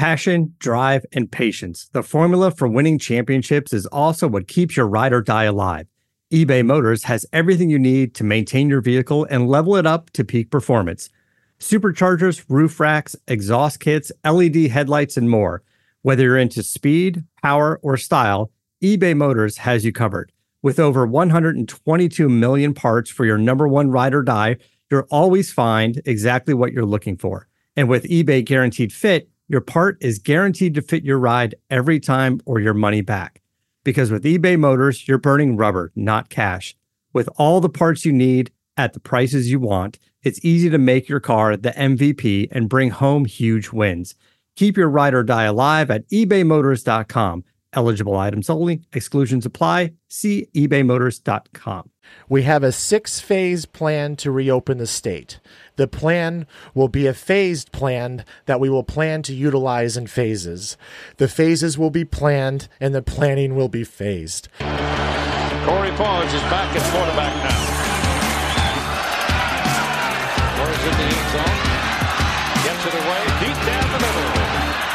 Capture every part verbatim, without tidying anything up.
Passion, drive, and patience. The formula for winning championships is also what keeps your ride or die alive. eBay Motors has everything you need to maintain your vehicle and level it up to peak performance. Superchargers, roof racks, exhaust kits, L E D headlights, and more. Whether you're into speed, power, or style, eBay Motors has you covered. With over one hundred twenty-two million parts for your number one ride or die, you'll always find exactly what you're looking for. And with eBay Guaranteed Fit, your part is guaranteed to fit your ride every time or your money back. Because with eBay Motors, you're burning rubber, not cash. With all the parts you need at the prices you want, it's easy to make your car the M V P and bring home huge wins. Keep your ride or die alive at ebay motors dot com. Eligible items only. Exclusions apply. See ebay motors dot com. We have a six-phase plan to reopen the state. The plan will be a phased plan that we will plan to utilize in phases. The phases will be planned, and the planning will be phased. Corey Paws is back at quarterback now. Throws in the end zone. Gets it away. Deep down the middle.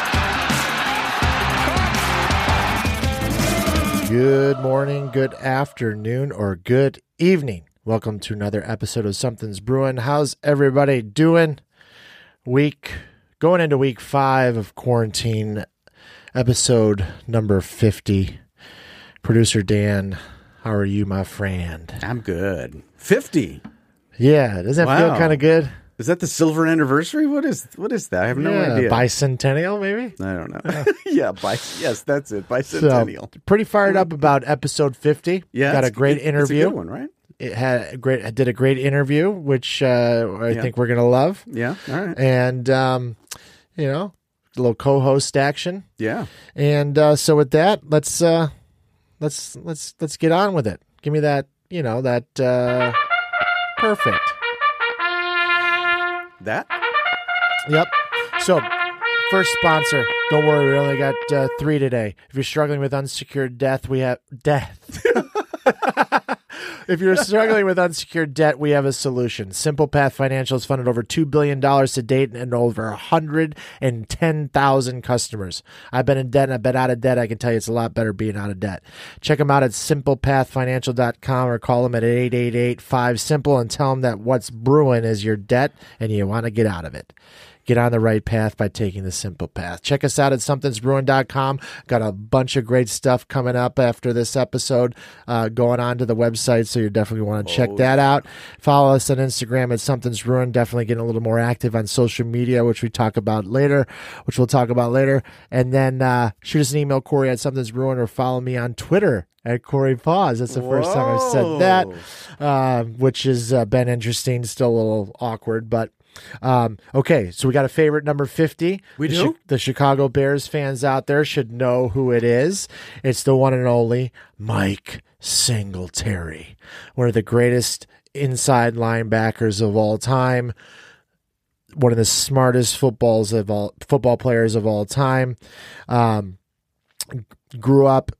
Good morning, good afternoon, or good evening. Welcome to another episode of Something's Brewing. How's everybody doing? Week, going into week five of quarantine, episode number fifty. Producer Dan, how are you, my friend? I'm good. fifty. Yeah, doesn't that Wow. feel kind of good? Is that the silver anniversary? What is what is that? I have no Yeah, idea. bicentennial, maybe? I don't know. yeah, bi- yes, that's it. Bicentennial. So, pretty fired up about episode fifty. Yeah, got a it's- great it- interview. It's a good one, right? It had a great, did a great interview, which uh, I Yeah. think we're gonna love. Yeah, all right. And um, you know, a little co-host action. Yeah. And uh, so with that, let's uh, let's let's let's get on with it. Give me that, you know, that uh, perfect. That? Yep. So, first sponsor. Don't worry, we only got uh, three today. If you're struggling with unsecured debt, we have death. If you're struggling with unsecured debt, we have a solution. Simple Path Financial has funded over two billion dollars to date and over one hundred ten thousand customers. I've been in debt and I've been out of debt. I can tell you it's a lot better being out of debt. Check them out at simple path financial dot com or call them at eight eight eight, five simple and tell them that what's brewing is your debt and you want to get out of it. Get on the right path by taking the simple path. Check us out at somethings brewing dot com. Got a bunch of great stuff coming up after this episode uh, going on to the website, so you definitely want to check Oh, that out. Follow us on Instagram at something's brewing. Definitely getting a little more active on social media, which we talk about later, which we'll talk about later. And then uh, shoot us an email, Corey at something's brewing, or follow me on Twitter at Corey Paws. That's the first time I've said that, uh, which has uh, been interesting. Still a little awkward, but Um, okay, so we got a favorite number fifty. We the do? Chi- the Chicago Bears fans out there should know who it is. It's the one and only Mike Singletary, one of the greatest inside linebackers of all time, one of the smartest footballs of all football players of all time. Um, grew up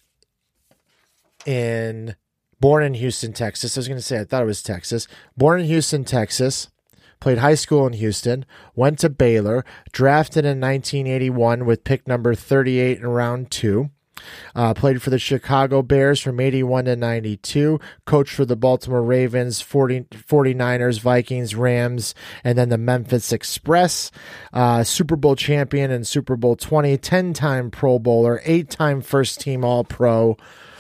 in, born in Houston, Texas. I was going to say, I thought it was Texas. Born in Houston, Texas. Played high school in Houston, went to Baylor, drafted in nineteen eighty-one with pick number thirty-eight in round two. Uh, played for the Chicago Bears from eighty-one to ninety-two, coached for the Baltimore Ravens, forty, 49ers, Vikings, Rams, and then the Memphis Express. Uh, Super Bowl champion in Super Bowl twenty, ten-time Pro Bowler, eight-time first-team All-Pro,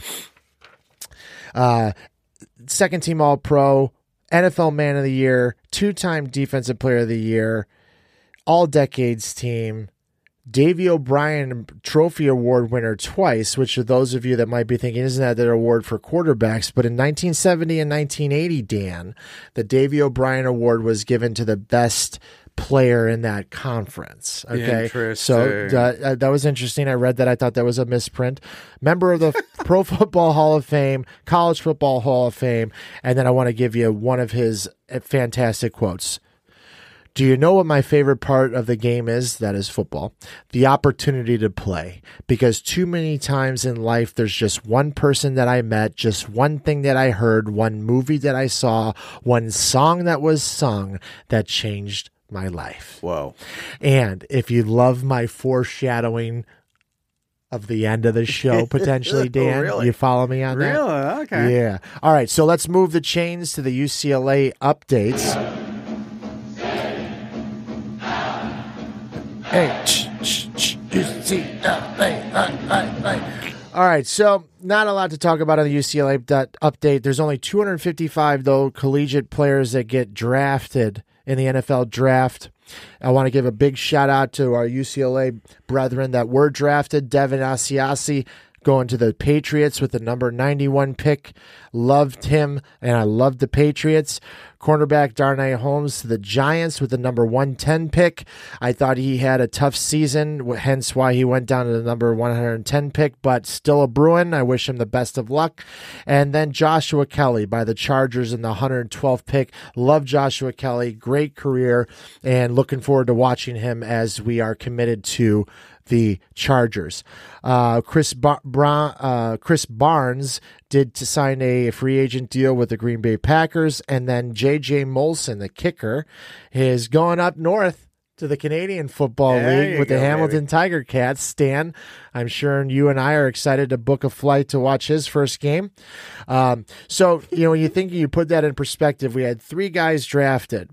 uh, second-team All-Pro, N F L Man of the Year, two-time Defensive Player of the Year, All-Decades Team, Davey O'Brien Trophy Award winner twice, which are those of you that might be thinking, isn't that their award for quarterbacks? But in nineteen seventy and nineteen eighty, Dan, the Davey O'Brien Award was given to the best player in that conference. Okay, so uh, that was interesting. I read that. I thought that was a misprint. Member of the Pro Football Hall of Fame, College Football Hall of Fame, and then I want to give you one of his fantastic quotes. Do you know what my favorite part of the game is? That is football. The opportunity to play. Because too many times in life, there's just one person that I met, just one thing that I heard, one movie that I saw, one song that was sung that changed my life. Whoa. And if you love my foreshadowing of the end of the show, potentially, Dan, oh, really? you follow me on that? Really? Okay. Yeah. All right, so let's move the chains to the U C L A updates. Hey, ch, ch, ch, U C L A. All right, so not a lot to talk about on the U C L A update. There's only two hundred fifty-five, though, collegiate players that get drafted in the N F L draft. I want to give a big shout out to our U C L A brethren that were drafted. Devin Asiasi going to the Patriots with the number ninety-one pick. Loved him, and I loved the Patriots. Cornerback Darnay Holmes to the Giants with the number one ten pick. I thought he had a tough season, hence why he went down to the number one hundred ten pick, but still a Bruin. I wish him the best of luck. And then Joshua Kelly by the Chargers in the one hundred twelfth pick. Love Joshua Kelly. Great career, and looking forward to watching him as we are committed to the Chargers. Uh, Chris Bar- Bra- uh, Chris Barnes did to sign a free agent deal with the Green Bay Packers, and then J J Molson, the kicker, is going up north to the Canadian Football There League you with go, the Hamilton baby. Tiger Cats. Stan, I'm sure you and I are excited to book a flight to watch his first game. Um, so, you know, when you think you put that in perspective, we had three guys drafted.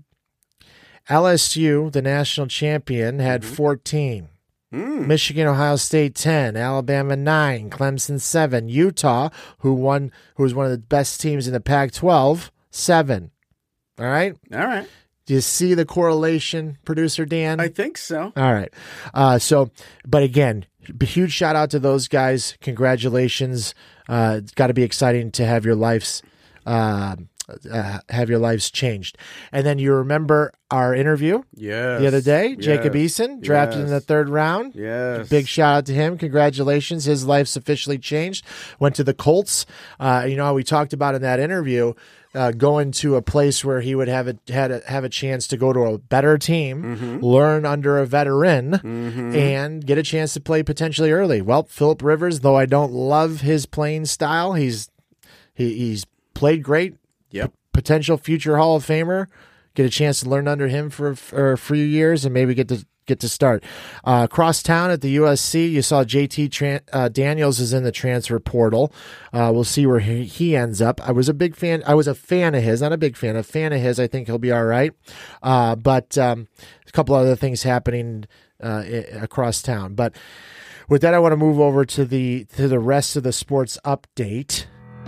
L S U, the national champion, had Mm-hmm. fourteen. Mm. Michigan, Ohio State, ten. Alabama, nine. Clemson, seven. Utah, who won, who was one of the best teams in the Pac twelve, seven. All right? All right. Do you see the correlation, producer Dan? I think so. All right. Uh, so, but again, huge shout out to those guys. Congratulations. Uh, it's got to be exciting to have your lives, uh, uh, have your lives changed. And then you remember our interview Yes. the other day, Yes. Jacob Eason, drafted in the Yes. third round. Yes. Big shout out to him. Congratulations. His life's officially changed. Went to the Colts. Uh, you know, we talked about in that interview, uh, going to a place where he would have a, had a, have a chance to go to a better team, Mm-hmm. learn under a veteran, and get a chance to play potentially early. Well, Phillip Rivers, though I don't love his playing style, he's he, he's played great. Yep. Potential future Hall of Famer. Get a chance to learn under him for, for a few years and maybe get to get to start. Uh, across town at the U S C, you saw J T Tran- uh, Daniels is in the transfer portal. Uh, we'll see where he, he ends up. I was a big fan. I was a fan of his, not a big fan, a fan of his. I think he'll be all right. Uh, but um, a couple other things happening uh, I- across town. But with that, I want to move over to the to the rest of the sports update.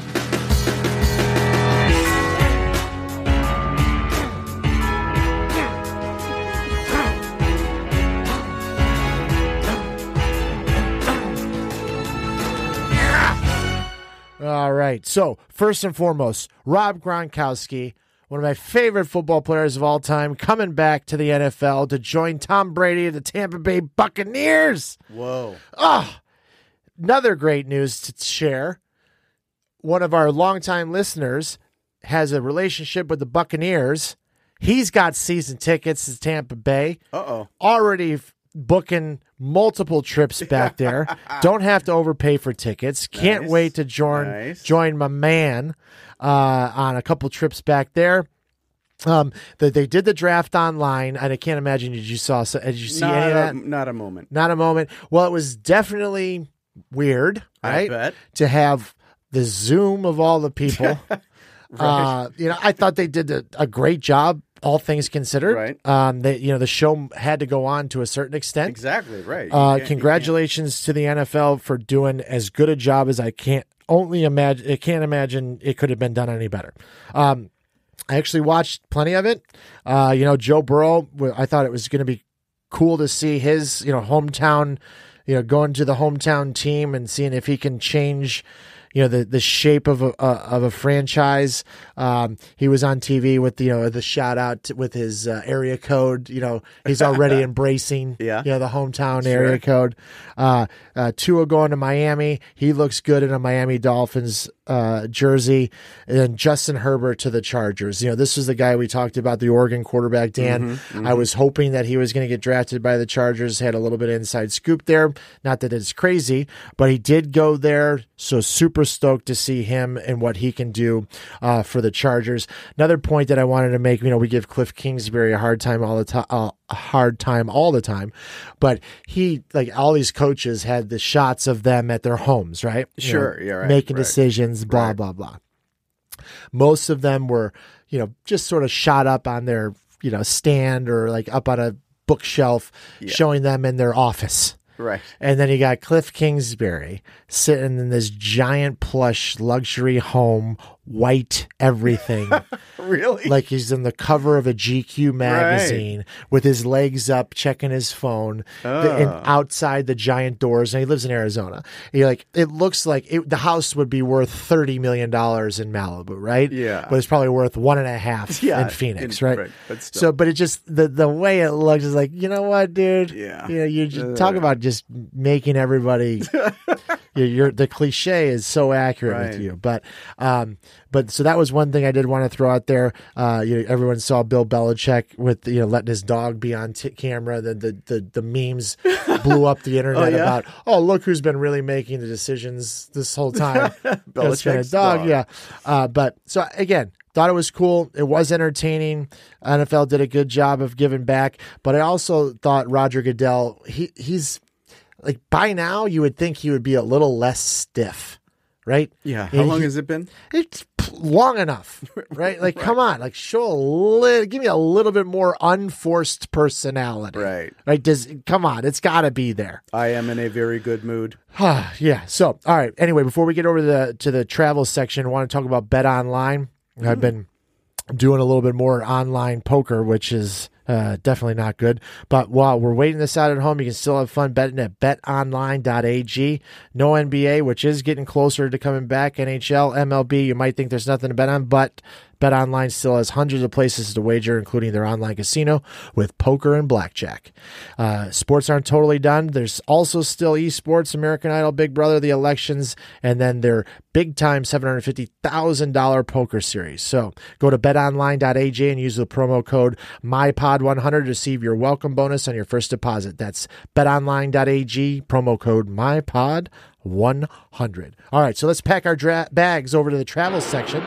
All right. So, first and foremost, Rob Gronkowski, one of my favorite football players of all time, coming back to the N F L to join Tom Brady at the Tampa Bay Buccaneers. Whoa. Oh, another great news to share. One of our longtime listeners has a relationship with the Buccaneers. He's got season tickets to Tampa Bay. Uh-oh. Already f- booking multiple trips back there. Don't have to overpay for tickets. Can't Nice. wait to join Nice. join my man uh, on a couple trips back there. Um, the, they did the draft online, and I can't imagine did you saw so, did you see not any of a, that? Not a moment. Not a moment. Well, it was definitely weird, I right? bet. To have the Zoom of all the people. uh, you know, I thought they did a, a great job, all things considered. Right. Um, they, you know, the show had to go on to a certain extent. Exactly, right. You Uh, can't- you congratulations to the N F L for doing as good a job as I can't only imagine. I can't imagine it could have been done any better. Um, I actually watched plenty of it. Uh, you know, Joe Burrow, I thought it was going to be cool to see his, you know, hometown, you know, going to the hometown team and seeing if he can change, you know, the, the shape of a, uh, of a franchise. Um, he was on T V with, you know, the shout out to, with his uh, area code, you know, he's already embracing, Yeah. you know, the hometown Sure. area code. Uh, uh, Tua going to Miami. He looks good in a Miami Dolphins uh, jersey. And then Justin Herbert to the Chargers. You know, this is the guy we talked about, the Oregon quarterback, Dan. I was hoping that he was going to get drafted by the Chargers. Had a little bit of inside scoop there. Not that it's crazy, but he did go there. So super super stoked to see him and what he can do uh, for the Chargers. Another point that I wanted to make, you know, we give Cliff Kingsbury a hard time all the time, uh, a hard time all the time, but he, like all these coaches had the shots of them at their homes, right? You Sure, know, yeah, right, making right. decisions, blah, Right. blah, blah. Most of them were, you know, just sort of shot up on their, you know, stand or like up on a bookshelf, Yeah. showing them in their office. Right. And then you got Cliff Kingsbury sitting in this giant plush luxury home, white everything, Really? like he's in the cover of a G Q magazine with his legs up, checking his phone, the- and Oh. outside the giant doors. And he lives in Arizona. You're like, it looks like it, the house would be worth thirty million dollars in Malibu, right? Yeah. But it's probably worth one and a half Yeah, in Phoenix, in- right? right, but still. So, but it just, the, the way it looks is like, you know what, dude? Yeah. You know, you just Uh. talk about just making everybody, you're, you're, the cliche is so accurate Right. with you. But, um, but so that was one thing I did want to throw out there. Uh, you know, everyone saw Bill Belichick with, you know, letting his dog be on t- camera. The, the, the, the memes blew up the internet Oh, yeah? about, oh, look who's been really making the decisions this whole time. It's been a Belichick's dog. dog. Yeah. Uh, but so again, thought it was cool. It was entertaining. N F L did a good job of giving back, but I also thought Roger Goodell, he he's like, by now you would think he would be a little less stiff, right? Yeah. How And long he- has it been? It's p- long enough, right? Like, come on, like show a little, give me a little bit more unforced personality, Right. Right? Does come on, it's got to be there. I am in a very good mood. Yeah. So, all right. Anyway, before we get over to the to the travel section, I want to talk about Bet Online. I've been doing a little bit more online poker, which is uh, definitely not good. But while we're waiting this out at home, you can still have fun betting at bet online dot a g. No N B A, which is getting closer to coming back. N H L, M L B, you might think there's nothing to bet on, but BetOnline still has hundreds of places to wager, including their online casino with poker and blackjack. Uh, sports aren't totally done. There's also still esports, American Idol, Big Brother, the elections, and then their big-time seven hundred fifty thousand dollars poker series. So go to bet online dot a g and use the promo code my pod one hundred to receive your welcome bonus on your first deposit. That's bet online dot a g, promo code my pod one hundred. All right, so let's pack our dra- bags over to the travel section.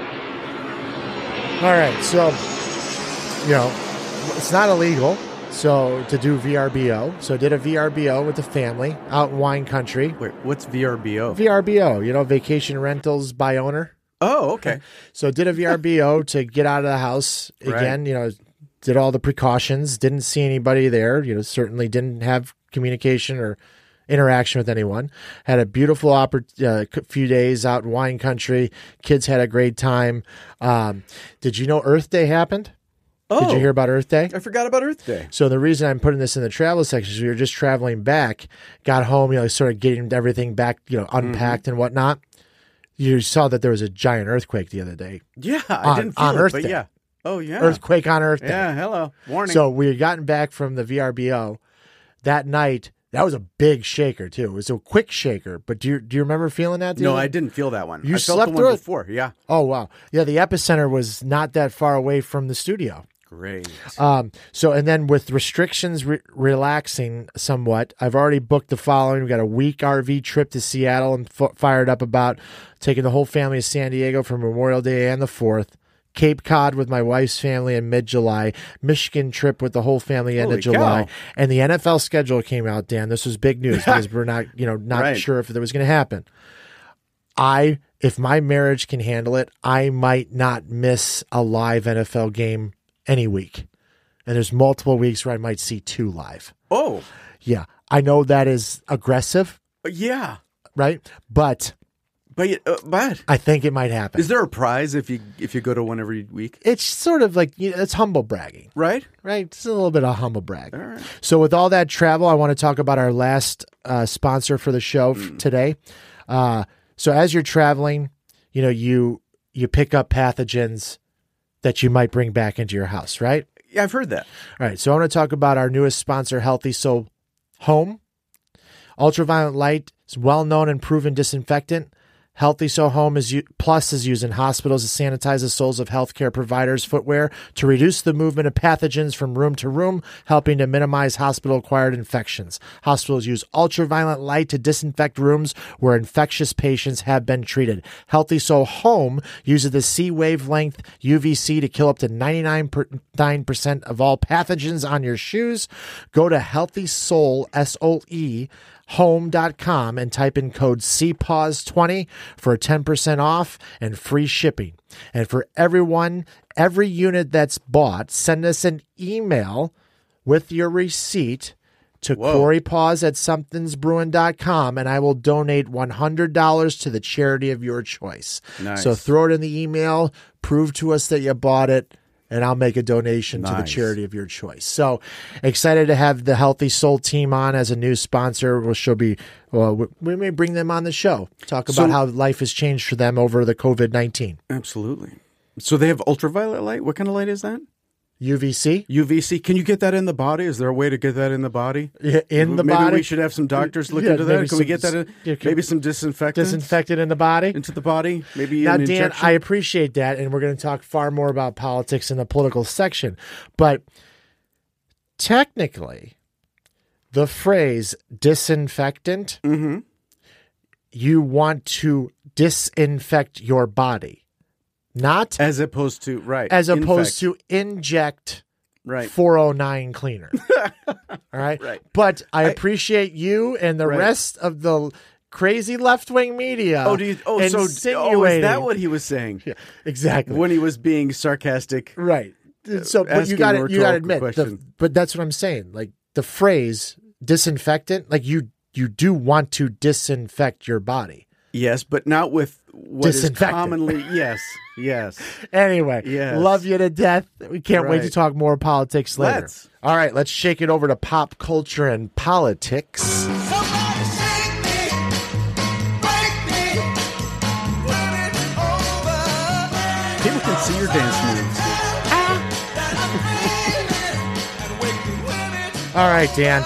All right, so, you know, it's not illegal so to do V R B O. So I did a V R B O with the family out in wine country. Wait, what's V R B O? V R B O, you know, vacation rentals by owner. Oh, okay. So did a V R B O to get out of the house again, Right. you know, did all the precautions, didn't see anybody there, you know, certainly didn't have communication or interaction with anyone. Had a beautiful oppor- uh, few days out in wine country. Kids had a great time. Um, did you know Earth Day happened? Oh, Did you hear about Earth Day? I forgot about Earth Day. So the reason I'm putting this in the travel section is we were just traveling back, got home, you know, sort of getting everything back, you know, unpacked Mm-hmm. and whatnot. You saw that there was a giant earthquake the other day. Yeah, I On- didn't feel on it, Earth but Day. yeah. Oh, yeah. Earthquake on Earth Day. Yeah, hello. Warning. So we had gotten back from the V R B O that night. That was a big shaker too. It was a quick shaker. But do you do you remember feeling that? the no, other- I didn't feel that one. You I felt slept the through one it? before. Yeah. Oh wow, yeah. The epicenter was not that far away from the studio. Great. Um, so, and then with restrictions re- relaxing somewhat, I've already booked the following. We've got a week R V trip to Seattle and f- fired up about taking the whole family to San Diego for Memorial Day and the fourth. Cape Cod with my wife's family in mid-July. Michigan trip with the whole family end Holy of July. cow. And the N F L schedule came out, Dan. This was big news because we're not, you know, not Right. sure if it was going to happen. I, if my marriage can handle it, I might not miss a live N F L game any week. And there's multiple weeks where I might see two live. Oh, Yeah. I know that is aggressive, yeah. right? But But uh, but I think it might happen. is there a prize if you if you go to one every week? It's sort of like, you know, it's humble bragging, Right. right? It's a little bit of humble brag. All right. So with all that travel, I want to talk about our last uh, sponsor for the show f- Mm. today. Uh, so as you're traveling, you know, you you pick up pathogens that you might bring back into your house, right? Yeah, I've heard that. All right, so I want to talk about our newest sponsor, Healthy Soul Home. Ultraviolet light is well-known and proven disinfectant. Healthy So Home is u- Plus is used in hospitals to sanitize the soles of healthcare providers' footwear to reduce the movement of pathogens from room to room, helping to minimize hospital-acquired infections. Hospitals use ultraviolet light to disinfect rooms where infectious patients have been treated. Healthy So Home uses the C wavelength U V C to kill up to ninety-nine percent of all pathogens on your shoes. Go to Healthy Sole, S O E, home dot com and type in code C P A W S twenty for ten percent off and free shipping. And for everyone, every unit that's bought, send us an email with your receipt to Whoa. Corey Paws at somethings brewing dot com, and I will donate one hundred dollars to the charity of your choice. Nice. So throw it in the email, prove to us that you bought it, and I'll make a donation to the Nice. charity of your choice. So excited to have the Healthy Soul team on as a new sponsor. We'll she'll be, well, we- we may bring them on the show, talk about So- how life has changed for them over the covid nineteen. Absolutely. So they have ultraviolet light. What kind of light is that? U V C U V C. Can you get that in the body? Is there a way to get that in the body? Yeah, in the maybe body. we should have some doctors look Yeah, into that. maybe Can we some- get that in? yeah, can- Maybe some disinfectant disinfected in the body. into the body? Maybe Now, an Dan, injection? I appreciate that, and we're going to talk far more about politics in the political section. But technically, the phrase disinfectant, Mm-hmm. you want to disinfect your body, not As opposed to, right. as opposed infect. to inject Right. four oh nine cleaner. All right? Right. But I, I- appreciate you and the Right. rest of the crazy left-wing media. Oh, do you, oh, so oh, is insinuating- that what he was saying? Yeah, exactly. When he was being sarcastic? Right. So, but you asking got a to you got to rhetorical admit, the, question. but that's what I'm saying. Like the phrase disinfectant, like you you do want to disinfect your body. Yes, but not with what is Disinfectant. commonly. Yes, yes. Anyway, Yes. love you to death. We can't wait to Right. talk more politics later. Let's. All right, let's shake it over to pop culture and politics. Somebody shake me, break me, turn it over. People can see your dance moves. All right, Dan.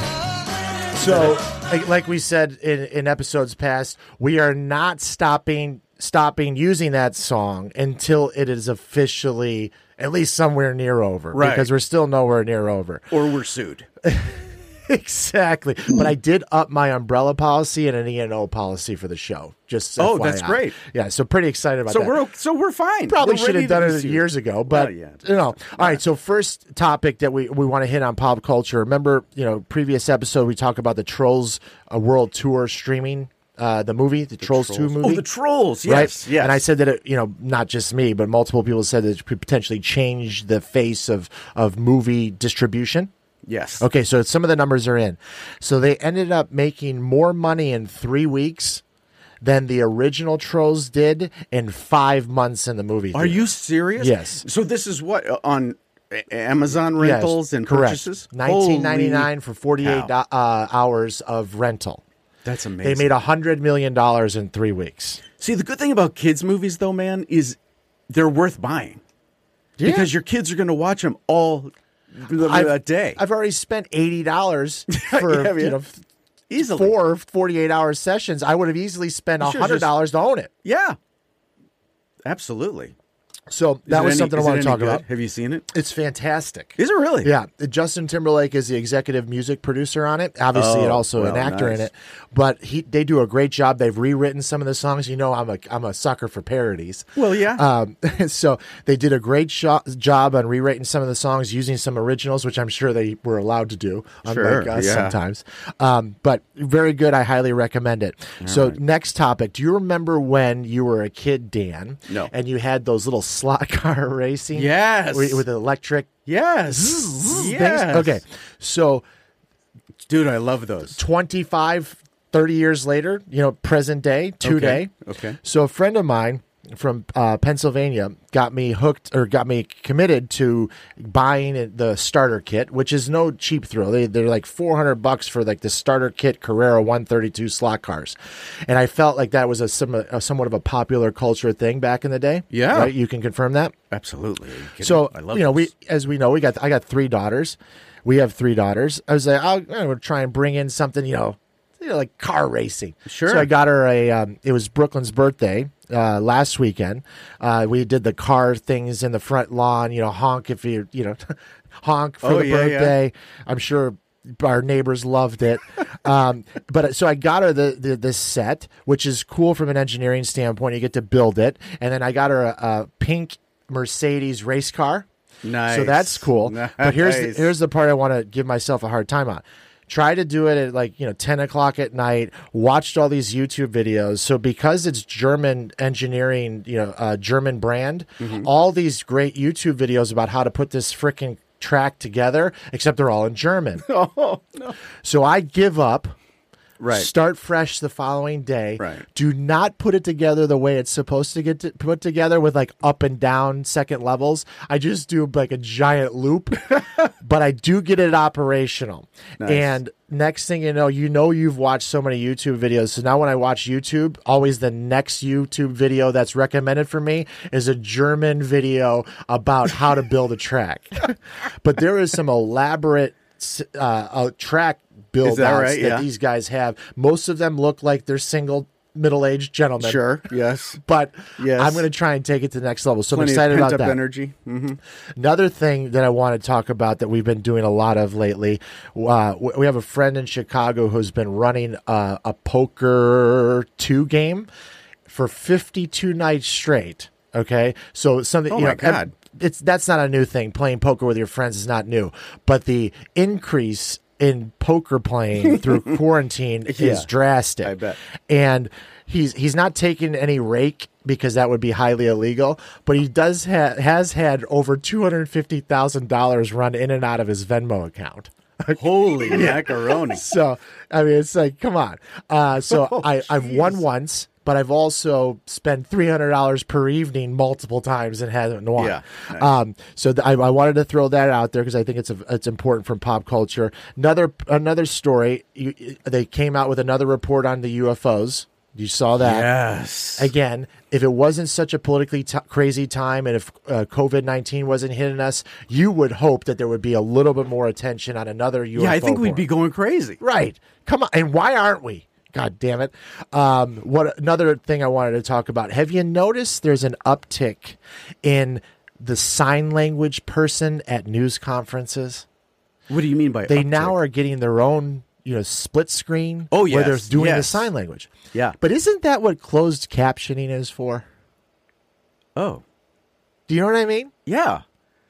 So, like, like we said in, in episodes past, we are not stopping stopping using that song until it is officially at least somewhere near over. Right. Because we're still nowhere near over. Or we're sued. Exactly. But I did up my umbrella policy and an E and O policy for the show. Just Oh, F Y I. that's great. Yeah, so pretty excited about So that. we're so we're fine. Probably We're should ready have to done be it sued. years ago, but Well, yeah. you know. All right, so first topic that we, we want to hit on pop culture. Remember, you know, previous episode we talked about the Trolls uh, World Tour streaming, uh, the movie, the, Trolls, two movie. Oh, the trolls. Right? Yes, yes. And I said that it, you know, not just me, but multiple people said that it could potentially change the face of of movie distribution. yes. Okay, so some of the numbers are in. So they ended up making more money in three weeks than the original Trolls did in five months in the movie Are theater. you serious? Yes. So this is what uh, on A- Amazon rentals Yes, and correct. purchases. nineteen ninety-nine Holy for forty-eight cow. uh, hours of rental. That's They amazing. made one hundred million dollars in three weeks. See, the good thing about kids' movies, though, man, is they're worth buying because your kids are going to watch them all the, I've- a day. I've already spent eighty dollars for Yeah, yeah. you know Easily. four forty-eight hour sessions. I would have easily spent You should've one hundred dollars to own it. Yeah. Absolutely. So Is that it was any- something I is it want to any talk good? about. Have you seen it? It's fantastic. Is it really? Yeah, Justin Timberlake is the executive music producer on it. Obviously, Oh, and also an well, actor in nice. it. But he, they do a great job. They've rewritten some of the songs. You know, I'm a I'm a sucker for parodies. Well, yeah. Um, so they did a great sho- job on rewriting some of the songs using some originals, which I'm sure they were allowed to do, unlike Sure, us yeah. sometimes. Um, but very good. I highly recommend it. so next topic. Do you remember when you were a kid, Dan? No. And you had those little slot car racing? Yes. With, with electric yes. things? Yes. Okay. So Dude, I love those. twenty-five, thirty years later, you know, present day, today. Okay. So a friend of mine from uh, Pennsylvania got me hooked or got me committed to buying the starter kit, which is no cheap thrill. They, they're like four hundred bucks for like the starter kit Carrera one thirty-two slot cars. And I felt like that was a, some, a somewhat of a popular culture thing back in the day. Yeah. Right? You can confirm that? Absolutely. Are you kidding? So I love you know, those. we as we know, we got I got three daughters. We have three daughters. I was like, I'll, I'm going to try and bring in something, you know, know, like car racing. Sure. So I got her a. Um, it was Brooklyn's birthday uh, last weekend. Uh, we did the car things in the front lawn. You know, honk if you you know, honk for Oh, the yeah, yeah. birthday. I'm sure our neighbors loved it. um, but so I got her the, the this set, which is cool from an engineering standpoint. You get to build it, and then I got her a, a pink Mercedes race car. Nice. So that's cool. Nice. But here's the, here's the part I want to give myself a hard time on. Try to do it at like, you know, ten o'clock at night, watched all these YouTube videos. So because it's German engineering, you know, uh, German brand, Mm-hmm. all these great YouTube videos about how to put this freaking track together, except they're all in German. Oh, no. So I give up. Right. Start fresh the following day. Right. Do not put it together the way it's supposed to get to, put together with like up and down second levels. I just do like a giant loop, but I do get it operational. Nice. And next thing you know, you know you've watched so many YouTube videos. So now when I watch YouTube, always the next YouTube video that's recommended for me is a German video about how to build a track. But there is some elaborate uh, uh, track build Is that outs right? that Yeah. these guys have. Most of them look like they're single middle-aged gentlemen. Sure. Yes. But Yes. I'm going to try and take it to the next level. So Plenty I'm excited of about pent-up that. energy. Mm-hmm. Another thing that I want to talk about that we've been doing a lot of lately, uh, we have a friend in Chicago who's been running uh, a poker two game for fifty-two nights straight. Okay, so something. Oh you my know, God. it's that's not a new thing. Playing poker with your friends is not new, but the increase in poker playing through quarantine Yeah, is drastic. I bet. And he's he's not taking any rake because that would be highly illegal, but he does ha- has had over two hundred fifty thousand dollars run in and out of his Venmo account. Holy macaroni. So I mean, it's like, come on. Uh, so Oh, I I've won jeez. once, but I've also spent three hundred dollars per evening multiple times and haven't won. Yeah, nice. Um, so th- I, I wanted to throw that out there because I think it's a, it's important from pop culture. Another another story. You, they came out with another report on the U F Os. You saw that. Yes. Again, if it wasn't such a politically t- crazy time and if uh, COVID nineteen wasn't hitting us, you would hope that there would be a little bit more attention on another U F O. Yeah, I think we'd report. be going crazy. Right. Come on. And why aren't we? God damn it. Um, what another thing I wanted to talk about. Have you noticed there's an uptick in the sign language person at news conferences? What do you mean by They uptick? now are getting their own, you know, split screen Oh, where they're yes, doing the yes. sign language. Yeah. But isn't that what closed captioning is for? Oh. Do you know what I mean? Yeah.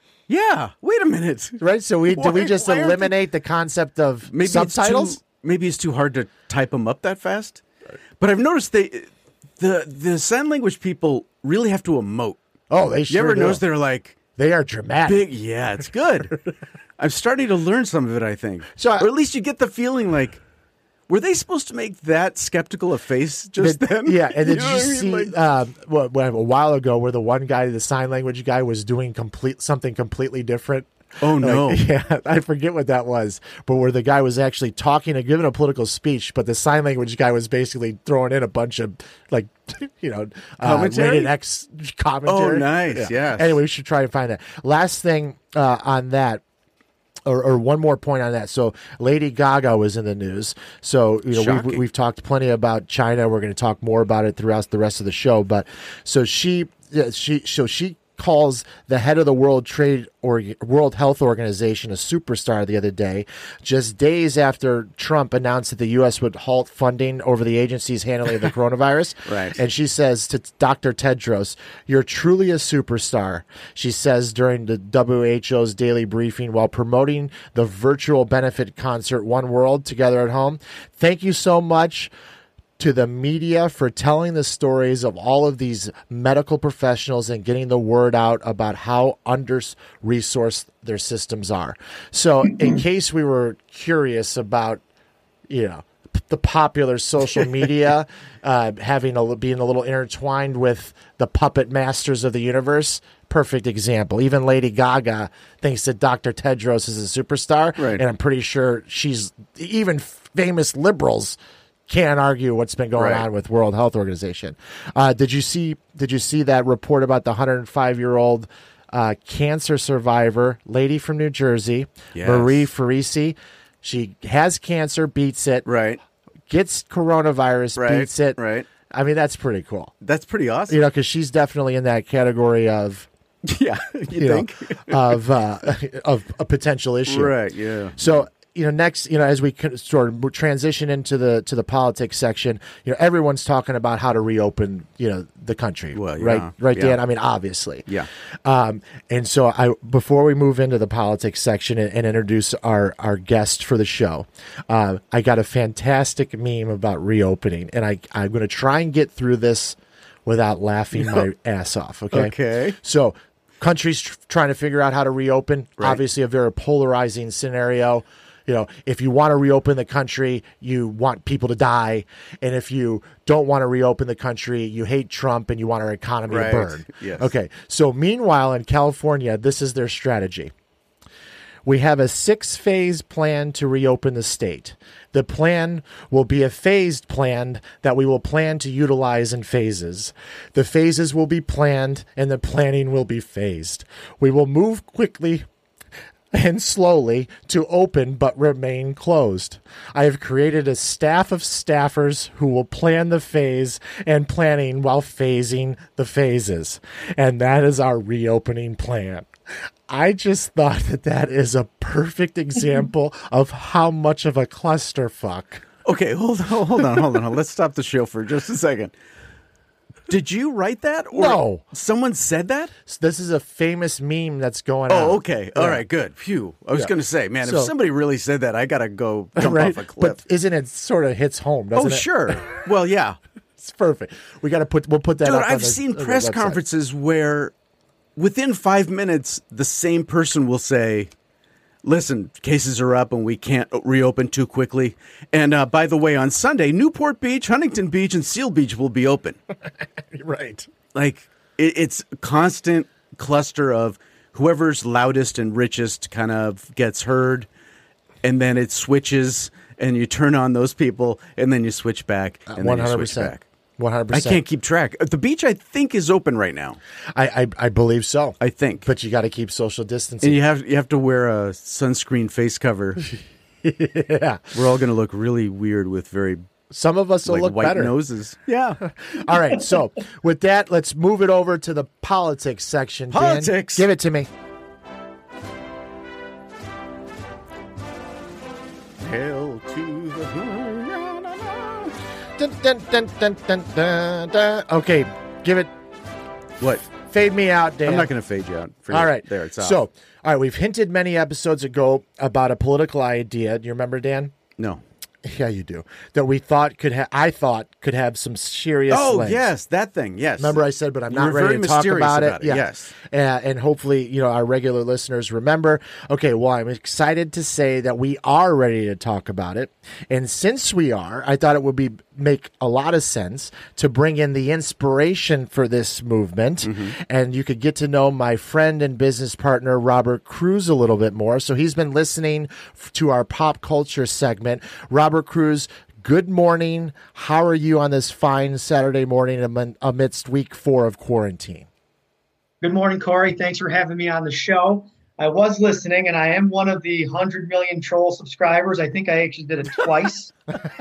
Yeah. Wait a minute. Right? So we do we Why- just why aren't eliminate the concept of Maybe subtitles? It's too, maybe it's too hard to type them up that fast. But I've noticed they the the sign language people really have to emote. Oh, they You sure ever do. notice they're like They are dramatic. big? Yeah, it's good. I'm starting to learn some of it, I think. So I- or at least you get the feeling like, were they supposed to make that skeptical a face just But- then? Yeah, and You did know you what I mean? see Like- um, what, what, a while ago where the one guy, the sign language guy, was doing complete something completely different? Oh, no. Like, yeah, I forget what that was, but where the guy was actually talking and giving a political speech, but the sign language guy was basically throwing in a bunch of like, you know, uh, Commentary? rated X commentary. Oh, nice, yes. Anyway, we should try and find that. Last thing uh, on that. Or, or one more point on that. So Lady Gaga was in the news. So you know Shocking. we've, we've talked plenty about China. We're going to talk more about it throughout the rest of the show. But so she yeah, she so she calls the head of the World Trade or World Health Organization a superstar the other day, just days after Trump announced that the U S would halt funding over the agency's handling of the coronavirus. Right. And she says to Doctor Tedros, "You're truly a superstar," she says during the W H O's daily briefing while promoting the virtual benefit concert One World Together at Home. "Thank you so much to the media for telling the stories of all of these medical professionals and getting the word out about how under-resourced their systems are." So in case we were curious about, you know, p- the popular social media uh, having a, being a little intertwined with the puppet masters of the universe, perfect example. Even Lady Gaga thinks that Doctor Tedros is a superstar, Right. and I'm pretty sure she's even famous liberals can't argue what's been going Right. on with World Health Organization. Uh, did you see? Did you see that report about the one hundred five year old uh, cancer survivor, lady from New Jersey, Yes. Marie Farisi? She has cancer, beats it, Right. gets coronavirus, Right, beats it. right. I mean, that's pretty cool. That's pretty awesome. You know, because she's definitely in that category of Yeah, you, you think? know, of uh, of a potential issue. Right, yeah. So, you know, next, you know, as we can sort of transition into the to the politics section, you know, everyone's talking about how to reopen, you know, the country. Well, yeah, right, right, yeah. Dan. I mean, obviously, Yeah. Um, and so, I before we move into the politics section and, and introduce our our guest for the show, uh, I got a fantastic meme about reopening, and I I'm going to try and get through this without laughing my ass off. Okay. Okay. So, countries tr- trying to figure out how to reopen. Right. Obviously, a very polarizing scenario. You know, if you want to reopen the country, you want people to die. And if you don't want to reopen the country, you hate Trump and you want our economy Right. to burn. Yes. Okay. So meanwhile, in California, this is their strategy. We have a six-phase plan to reopen the state. The plan will be a phased plan that we will plan to utilize in phases. The phases will be planned and the planning will be phased. We will move quickly and slowly to open but remain closed. I have created a staff of staffers who will plan the phase and planning while phasing the phases. And that is our reopening plan. I just thought that that is a perfect example of how much of a clusterfuck. Okay, hold on, hold on, hold on. Let's stop the show for just a second. Did you write that? Or No. Someone said that? This is a famous meme that's going on. Oh, okay. All Yeah. right, good. Phew. I was Yeah. going to say, man, So- if somebody really said that, I got to go jump Right? off a cliff. But isn't it sort of hits home, doesn't oh, it? sure. Well, yeah. It's perfect. We got to put, we'll put that Dude, up on I've the- seen on the press website. conferences where within five minutes, the same person will say, listen, cases are up and we can't reopen too quickly. And uh, by the way, on Sunday, Newport Beach, Huntington Beach, and Seal Beach will be open. Right. Like, it, it's a constant cluster of whoever's loudest and richest kind of gets heard, and then it switches, and you turn on those people, and then you switch back, and One then you hundred switch percent. back. One hundred I percent. can't keep track. The beach, I think, is open right now. I, I I believe so. I think. But you got to keep social And distancing. you have you have to wear a sunscreen face cover. Yeah. We're all going to look really weird with very Some of us will like look white better. noses. Yeah. All right. So with that, let's move it over to the politics section. Dan. Politics. Give it to me. Hail to the Dun, dun, dun, dun, dun, dun, dun. Okay. Give it. What? Fade me out, Dan. I'm not going to fade you out. For All you. right. There, it's off. So, all right. We've hinted many episodes ago about a political idea. Do you remember, Dan? No. Yeah, you do. That we thought could have, I thought could have some serious Oh, legs. yes, that thing. Yes. Remember I said, but I'm You not were ready very to talk mysterious about, about it. it, Yeah. yes. Uh, and hopefully, you know, our regular listeners remember. Okay, well, I'm excited to say that we are ready to talk about it. And since we are, I thought it would be make a lot of sense to bring in the inspiration for this movement. Mm-hmm. And you could get to know my friend and business partner, Robert Cruz, a little bit more. So he's been listening f- to our pop culture segment. Robert Cruz, good morning. How are you on this fine Saturday morning am- amidst week four of quarantine? Good morning, Corey. Thanks for having me on the show. I was listening, and I am one of the one hundred million troll subscribers. I think I actually did it twice.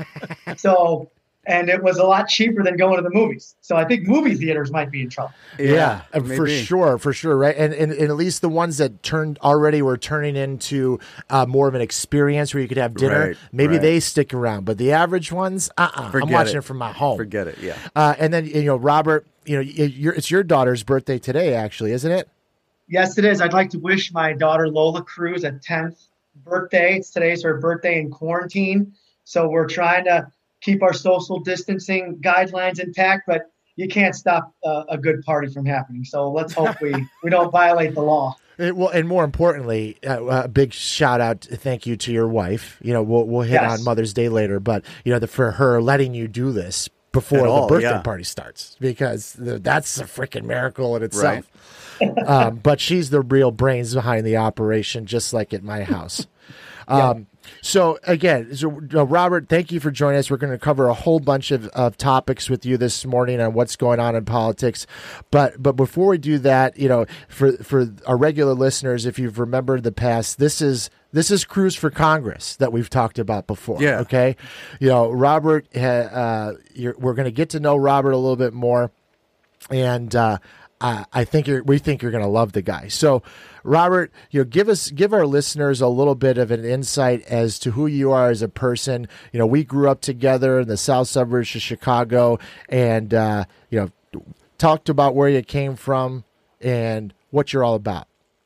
So, and it was a lot cheaper than going to the movies. So I think movie theaters might be in trouble. Yeah, uh, for maybe. sure, for sure, right? And, and and at least the ones that turned already were turning into uh, more of an experience where you could have dinner. Right, Maybe right. they stick around, but the average ones, uh, uh I'm Forget watching it. it from my home. Forget it. Yeah. Uh, and then you know, Robert, you know, y- your, it's your daughter's birthday today, actually, isn't it? Yes, it is. I'd like to wish my daughter Lola Cruz a tenth birthday. It's today's her birthday in quarantine. So we're trying to keep our social distancing guidelines intact, but you can't stop uh, a good party from happening. So let's hope we, we don't violate the law. It, well, and more importantly, uh, a big shout out, thank you to your wife. You know, we'll we'll hit Yes. on Mother's Day later, but you know, the, for her letting you do this before At the all, birthday yeah. party starts, because the, that's a freaking miracle in itself. um, but she's the real brains behind the operation, just like at my house. Um, So again, so uh, Robert, thank you for joining us. We're going to cover a whole bunch of, of topics with you this morning on what's going on in politics. But but before we do that, you know, for for our regular listeners, if you've remembered the past, this is This is Cruz for Congress that we've talked about before. Yeah. Okay. You know, Robert, uh, you're, we're going to get to know Robert a little bit more. And, uh, I, I think you're, we think you're going to love the guy. So, Robert, you know, give us, give our listeners a little bit of an insight as to who you are as a person. You know, we grew up together in the south suburbs of Chicago, and, uh, you know, talked about where you came from and what you're all about.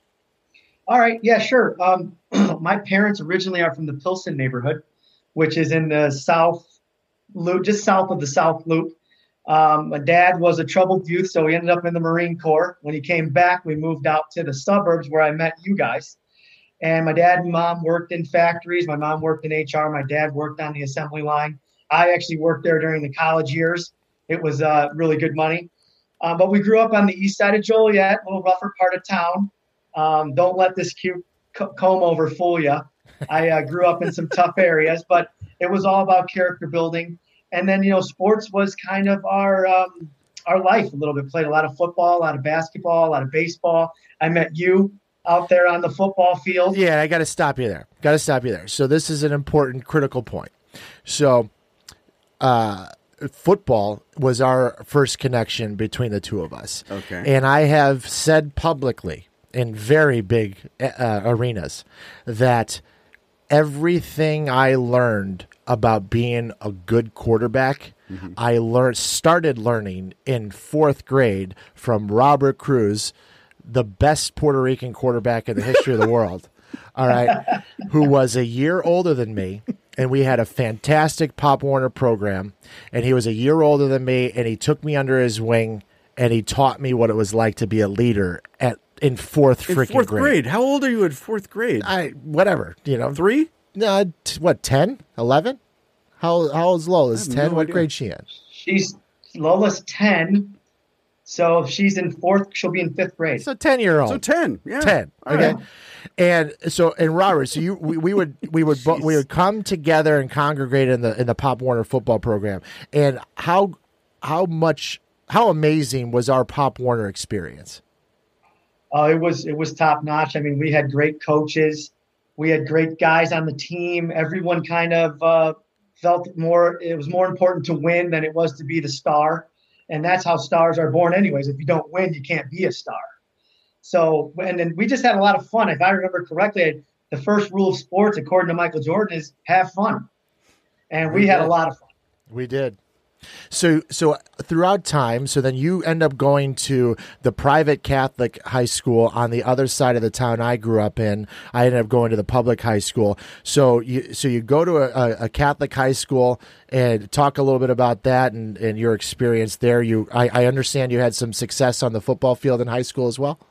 All right. Yeah, sure. Um, my parents originally are from the Pilsen neighborhood, which is in the South Loop, just south of the South Loop. Um, my dad was a troubled youth, so he ended up in the Marine Corps. When he came back, we moved out to the suburbs where I met you guys. And my dad and mom worked in factories. My mom worked in H R. My dad worked on the assembly line. I actually worked there during the college years. It was uh, really good money. Um, but we grew up on the east side of Joliet, a little rougher part of town. Um, don't let this cute co- comb over fool you. I uh, grew up in some tough areas, but it was all about character building. And then, you know, sports was kind of our um, our life a little bit. Played a lot of football, a lot of basketball, a lot of baseball. I met you out there on the football field. Yeah, I got to stop you there. Got to stop you there. So this is an important, critical point. So uh, football was our first connection between the two of us. Okay. And I have said publicly in very big uh, arenas that everything I learned about being a good quarterback, mm-hmm. I learned started learning in fourth grade from Robert Cruz, the best Puerto Rican quarterback in the history of the world. All right, who was a year older than me, and we had a fantastic Pop Warner program, and he was a year older than me, and he took me under his wing, and he taught me what it was like to be a leader at in fourth In freaking fourth grade. grade. How old are you in fourth grade? I whatever, you know, Three? no, t- what ten, eleven? How how old's Lola? Is I have ten? no What idea. grade she in? She's Lola's ten. So if she's in fourth, she'll be in fifth grade. So ten year old. So ten. Yeah. ten. All Okay. right. And so, and Robert, so you, we, we would, we would, bo- we would come together and congregate in the in the Pop Warner football program. And how, how much, how amazing was our Pop Warner experience? Uh, it was it was top notch. I mean, we had great coaches, we had great guys on the team. Everyone kind of uh, felt more. It was more important to win than it was to be the star, and that's how stars are born, anyways. If you don't win, you can't be a star. So, and then we just had a lot of fun. If I remember correctly, the first rule of sports, according to Michael Jordan, is have fun, and we, We had did. a lot of fun. We did. So, so throughout time, so then you end up going to the private Catholic high school on the other side of the town I grew up in. I ended up going to the public high school. So you, so you go to a, a Catholic high school and talk a little bit about that and, and your experience there. You, I, I understand you had some success on the football field in high school as well.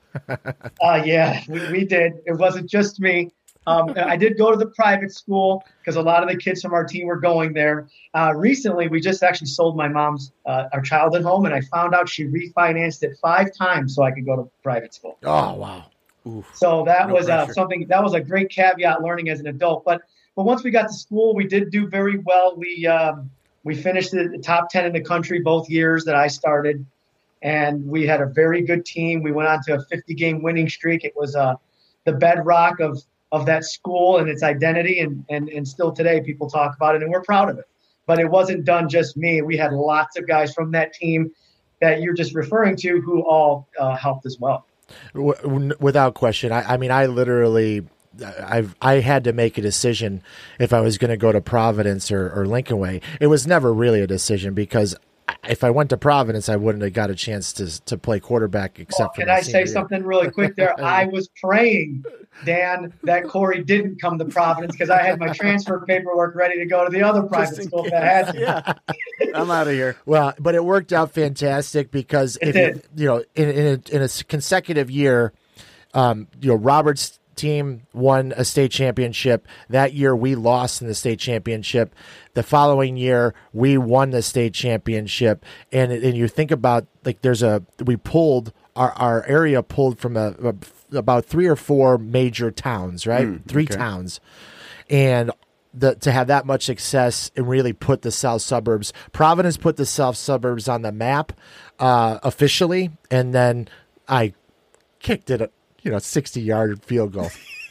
Uh, yeah, we, we did. It wasn't just me. Um, I did go to the private school because a lot of the kids from our team were going there. Uh, recently, we just actually sold my mom's uh, our childhood home, and I found out she refinanced it five times so I could go to private school. Oh, wow. So that No was uh, pressure. something that was a great caveat learning as an adult. But but once we got to school, we did do very well. We um, we finished the, the top ten in the country both years that I started, and we had a very good team. We went on to a fifty game winning streak. It was uh, the bedrock of of that school and its identity, and, and and still today people talk about it, and we're proud of it. But it wasn't done just me. We had lots of guys from that team that you're just referring to who all uh, helped as well. W- without question. I, I mean, I literally, I've, I had to make a decision if I was going to go to Providence or, or Lincoln Way. It was never really a decision because if I went to Providence, I wouldn't have got a chance to to play quarterback except Well, for can my I senior say year. something really quick there? I was praying, Dan, that Corey didn't come to Providence because I had my transfer paperwork ready to go to the other private in school that had. Yeah. I'm out of here. Well, but it worked out fantastic because It if did. you, you know, in in a, in a consecutive year, um, you know, Robert's team won a state championship. That year, we lost in the state championship. The following year, we won the state championship. And and you think about like there's a we pulled our our area pulled from a, a about three or four major towns, right? Mm, three okay. towns, and. The, to have that much success and really put the South Suburbs, Providence put the South Suburbs on the map uh, officially, and then I kicked it, a, you know, sixty yard field goal.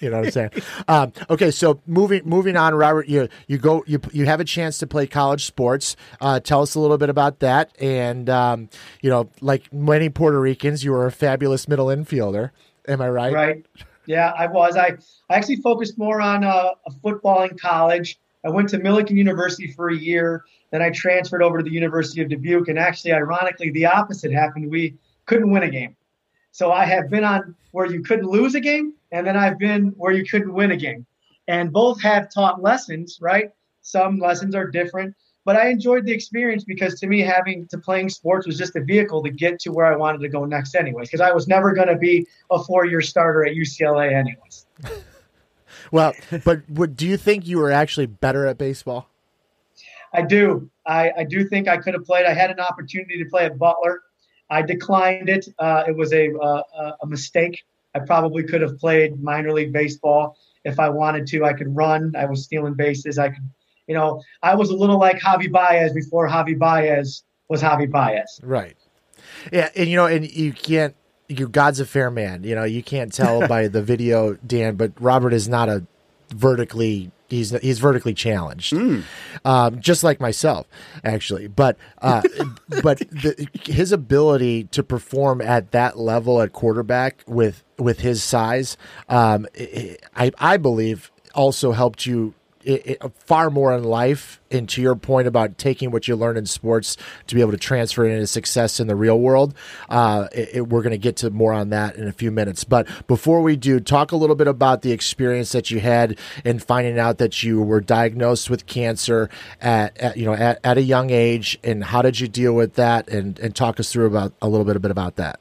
You know what I'm saying? um, okay, so moving moving on, Robert, you you go you you have a chance to play college sports. Uh, tell us a little bit about that. And um, you know, like many Puerto Ricans, you were a fabulous middle infielder. Am I right? Right. Yeah, I was. I, I actually focused more on uh, football in college. I went to Millikan University for a year. Then I transferred over to the University of Dubuque. And actually, ironically, the opposite happened. We couldn't win a game. So I have been on where you couldn't lose a game, and then I've been where you couldn't win a game. And both have taught lessons, right? Some lessons are different. But I enjoyed the experience because to me, having to playing sports was just a vehicle to get to where I wanted to go next anyways, because I was never going to be a four-year starter at U C L A anyways. Well, but what, do you think you were actually better at baseball? I do. I, I do think I could have played. I had an opportunity to play at Butler. I declined it. Uh, it was a, uh, a mistake. I probably could have played minor league baseball if I wanted to. I could run. I was stealing bases. I could, you know, I was a little like Javi Baez before Javi Baez was Javi Baez. Right. Yeah, and you know, and you can't. You God's a fair man. You know, you can't tell by the video, Dan, but Robert is not a vertically. He's he's vertically challenged, mm. um, just like myself, actually. But uh, but the, his ability to perform at that level at quarterback with with his size, um, I I believe also helped you it, it, far more in life. And to your point about taking what you learn in sports to be able to transfer it into success in the real world, uh, it, it, we're going to get to more on that in a few minutes. But before we do, talk a little bit about the experience that you had in finding out that you were diagnosed with cancer at, at you know at, at a young age, and how did you deal with that? And and talk us through about a little bit a bit about that.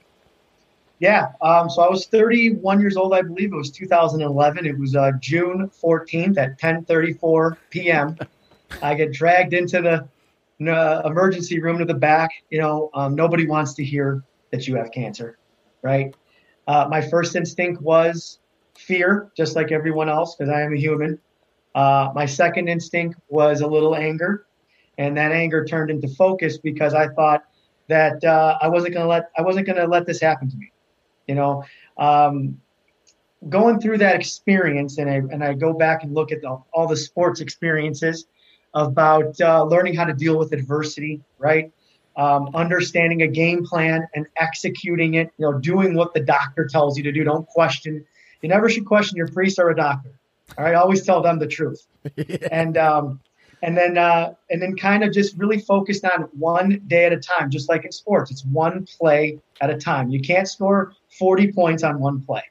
Yeah. Um, so I was thirty-one years old, I believe. It was two thousand eleven. It was uh, June fourteenth at ten thirty-four p.m. I get dragged into the uh, emergency room to the back. You know, um, nobody wants to hear that you have cancer, right? Uh, my first instinct was fear, just like everyone else, because I am a human. Uh, my second instinct was a little anger, and that anger turned into focus because I thought that uh, I wasn't going to let I wasn't going to let this happen to me. You know, um, going through that experience, and I and I go back and look at the, all the sports experiences about uh, learning how to deal with adversity, right? Um, understanding a game plan and executing it. You know, doing what the doctor tells you to do. Don't question. You never should question your priest or a doctor. All right, always tell them the truth. yeah. And um, and then uh, and then kind of just really focused on one day at a time, just like in sports. It's one play at a time. You can't score forty points on one play.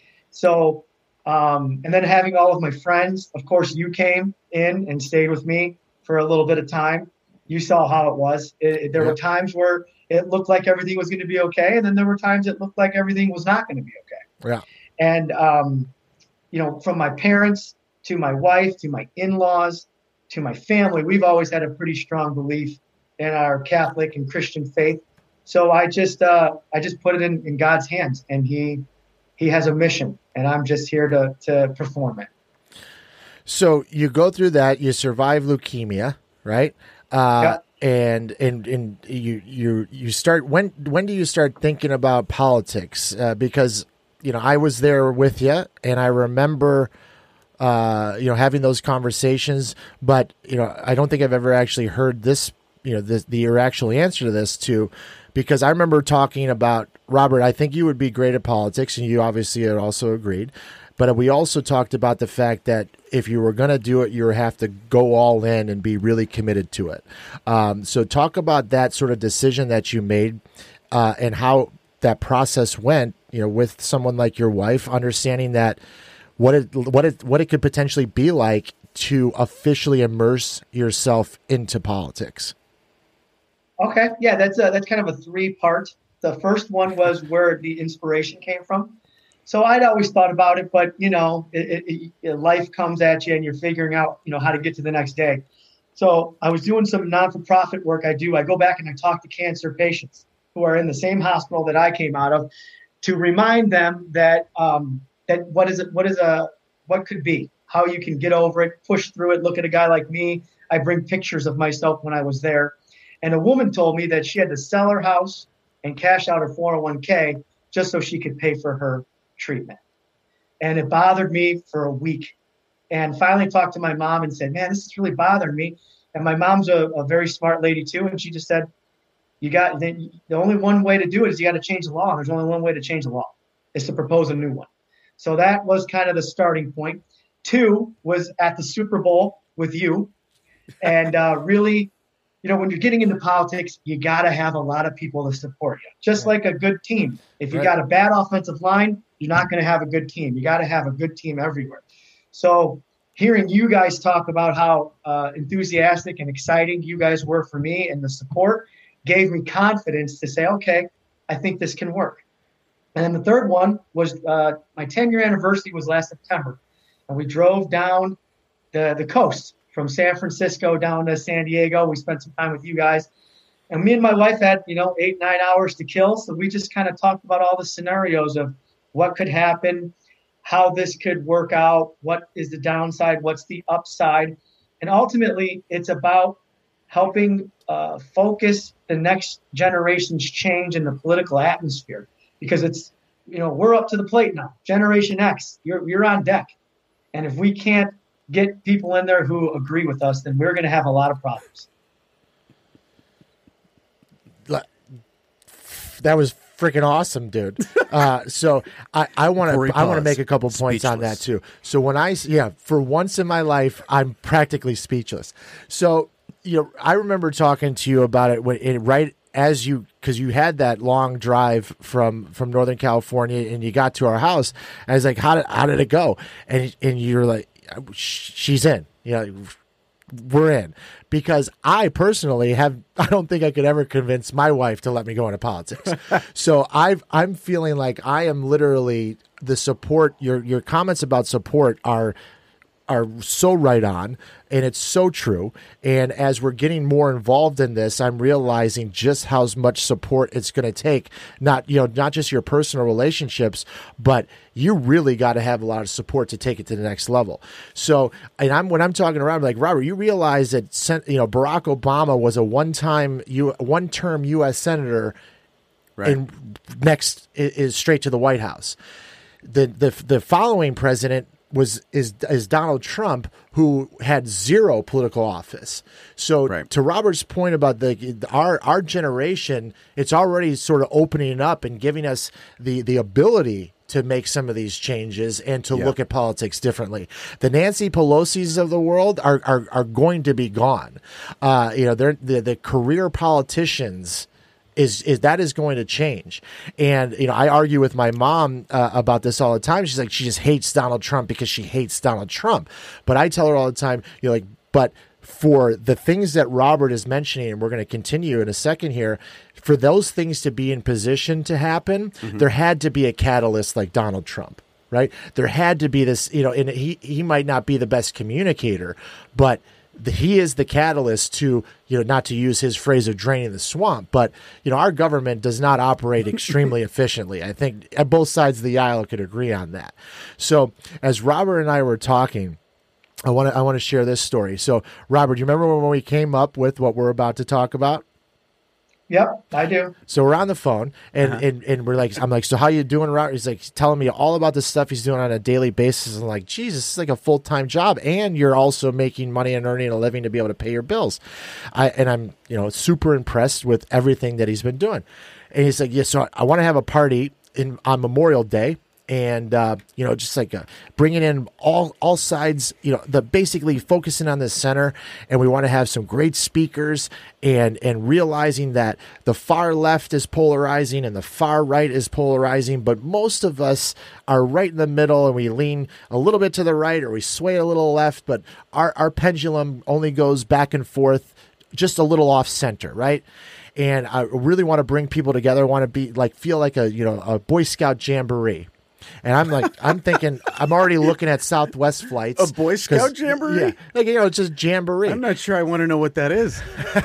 So, um, and then having all of my friends, of course, you came in and stayed with me for a little bit of time. You saw how it was. It, it, there yeah. were times where it looked like everything was going to be okay. And then there were times it looked like everything was not going to be okay. Yeah. And, um, you know, from my parents to my wife, to my in-laws, to my family, we've always had a pretty strong belief in our Catholic and Christian faith. So I just uh, I just put it in, in God's hands, and he he has a mission, and I'm just here to to perform it. So you go through that, you survive leukemia, right? Uh, yeah. And and and you you you start when when do you start thinking about politics? Uh, because you know I was there with you, and I remember uh, you know having those conversations. But you know I don't think I've ever actually heard this. You know the the your actual answer to this too. Because I remember talking about, Robert, I think you would be great at politics, and you obviously had also agreed. But we also talked about the fact that if you were going to do it, you would have to go all in and be really committed to it. Um, so talk about that sort of decision that you made uh, and how that process went, you know, with someone like your wife, understanding that what it, what it, what it could potentially be like to officially immerse yourself into politics. Okay, yeah, that's a, that's kind of a three part. The first one was where the inspiration came from. So I'd always thought about it, but you know, it, it, it, life comes at you, and you're figuring out, you know, how to get to the next day. So I was doing some non-for-profit work. I do. I go back and I talk to cancer patients who are in the same hospital that I came out of, to remind them that um, that what is it? What is a what could be? How you can get over it, push through it. Look at a guy like me. I bring pictures of myself when I was there. And a woman told me that she had to sell her house and cash out her four oh one k just so she could pay for her treatment. and it bothered me for a week. And finally talked to my mom and said, man, this is really bothering me. And my mom's a, a very smart lady too. And she just said, you got the, the only one way to do it is you got to change the law. And there's only one way to change the law is to propose a new one. So that was kind of the starting point. Two was at the Super Bowl with you. And uh, really, you know, when you're getting into politics, you got to have a lot of people to support you, just like a good team. If you Right. got a bad offensive line, you're not going to have a good team. You got to have a good team everywhere. So hearing you guys talk about how uh, enthusiastic and exciting you guys were for me and the support gave me confidence to say, okay, I think this can work. And then the third one was uh, my ten-year anniversary was last September. And we drove down the, the coast from San Francisco down to San Diego. We spent some time with you guys. And me and my wife had, you know, eight, nine hours to kill. So we just kind of talked about all the scenarios of what could happen, how this could work out, what is the downside, what's the upside. And ultimately, it's about helping uh, focus the next generation's change in the political atmosphere. Because it's, you know, we're up to the plate now. Generation X, you're you're on deck. And if we can't get people in there who agree with us, then we're going to have a lot of problems. That was freaking awesome, dude. Uh, so I, I want Corey to I want to Pause. make a couple points on that Speechless. too. So when I yeah, for once in my life, I'm practically speechless. So you know, I remember talking to you about it when it, right as you because you had that long drive from from Northern California and you got to our house. And I was like, how did how did it go? And and you're like, she's in. You know, we're in. Because I personally have, I don't think I could ever convince my wife to let me go into politics. So I've, I'm feeling like I am literally the support. Your your comments about support are are so right on, and it's so true. And as we're getting more involved in this, I'm realizing just how much support it's going to take. Not you know not just your personal relationships, but you really got to have a lot of support to take it to the next level. So, and I'm when I'm talking around, I'm like, Robert, you realize that you know Barack Obama was a one-time U, one-term U S senator, Right. and next is, is straight to the White House. The the the following president was is is Donald Trump, who had zero political office. So Right. to Robert's point about the our our generation, it's already sort of opening up and giving us the the ability to make some of these changes and to Yeah. look at politics differently. The Nancy Pelosi's of the world are are, are going to be gone. Uh, you know, they're the the career politicians. Is is that is going to change, and you know I argue with my mom uh, about this all the time. She's like she just hates Donald Trump because she hates Donald Trump, but I tell her all the time, you're like, but for the things that Robert is mentioning, and we're going to continue in a second here, for those things to be in position to happen, Mm-hmm. there had to be a catalyst like Donald Trump, right? There had to be this, you know, and he he might not be the best communicator, but the, he is the catalyst to, you know, not to use his phrase of draining the swamp, but, you know, our government does not operate extremely efficiently. I think at both sides of the aisle could agree on that. So as Robert and I were talking, I want to I want to share this story. So, Robert, you remember when we came up with what we're about to talk about? Yep, I do. So we're on the phone, and, and, and we're like, I'm like, so how you doing, Robert? He's like telling me all about the stuff he's doing on a daily basis. I'm like, geez, this is like a full time job, and you're also making money and earning a living to be able to pay your bills. I and I'm you know super impressed with everything that he's been doing. And he's like, yeah, so I want to have a party in on Memorial Day. And, uh, you know, just like uh, bringing in all all sides, you know, the basically focusing on the center. And we want to have some great speakers and and realizing that the far left is polarizing and the far right is polarizing. But most of us are right in the middle, and we lean a little bit to the right or we sway a little left. But our, our pendulum only goes back and forth just a little off center, right? And I really want to bring people together. I want to be like feel like a, you know, a Boy Scout jamboree. And I'm like, I'm thinking, I'm already looking at Southwest flights. A Boy Scout 'cause- jamboree? Yeah, like you know, it's just jamboree. I'm not sure I want to know what that is.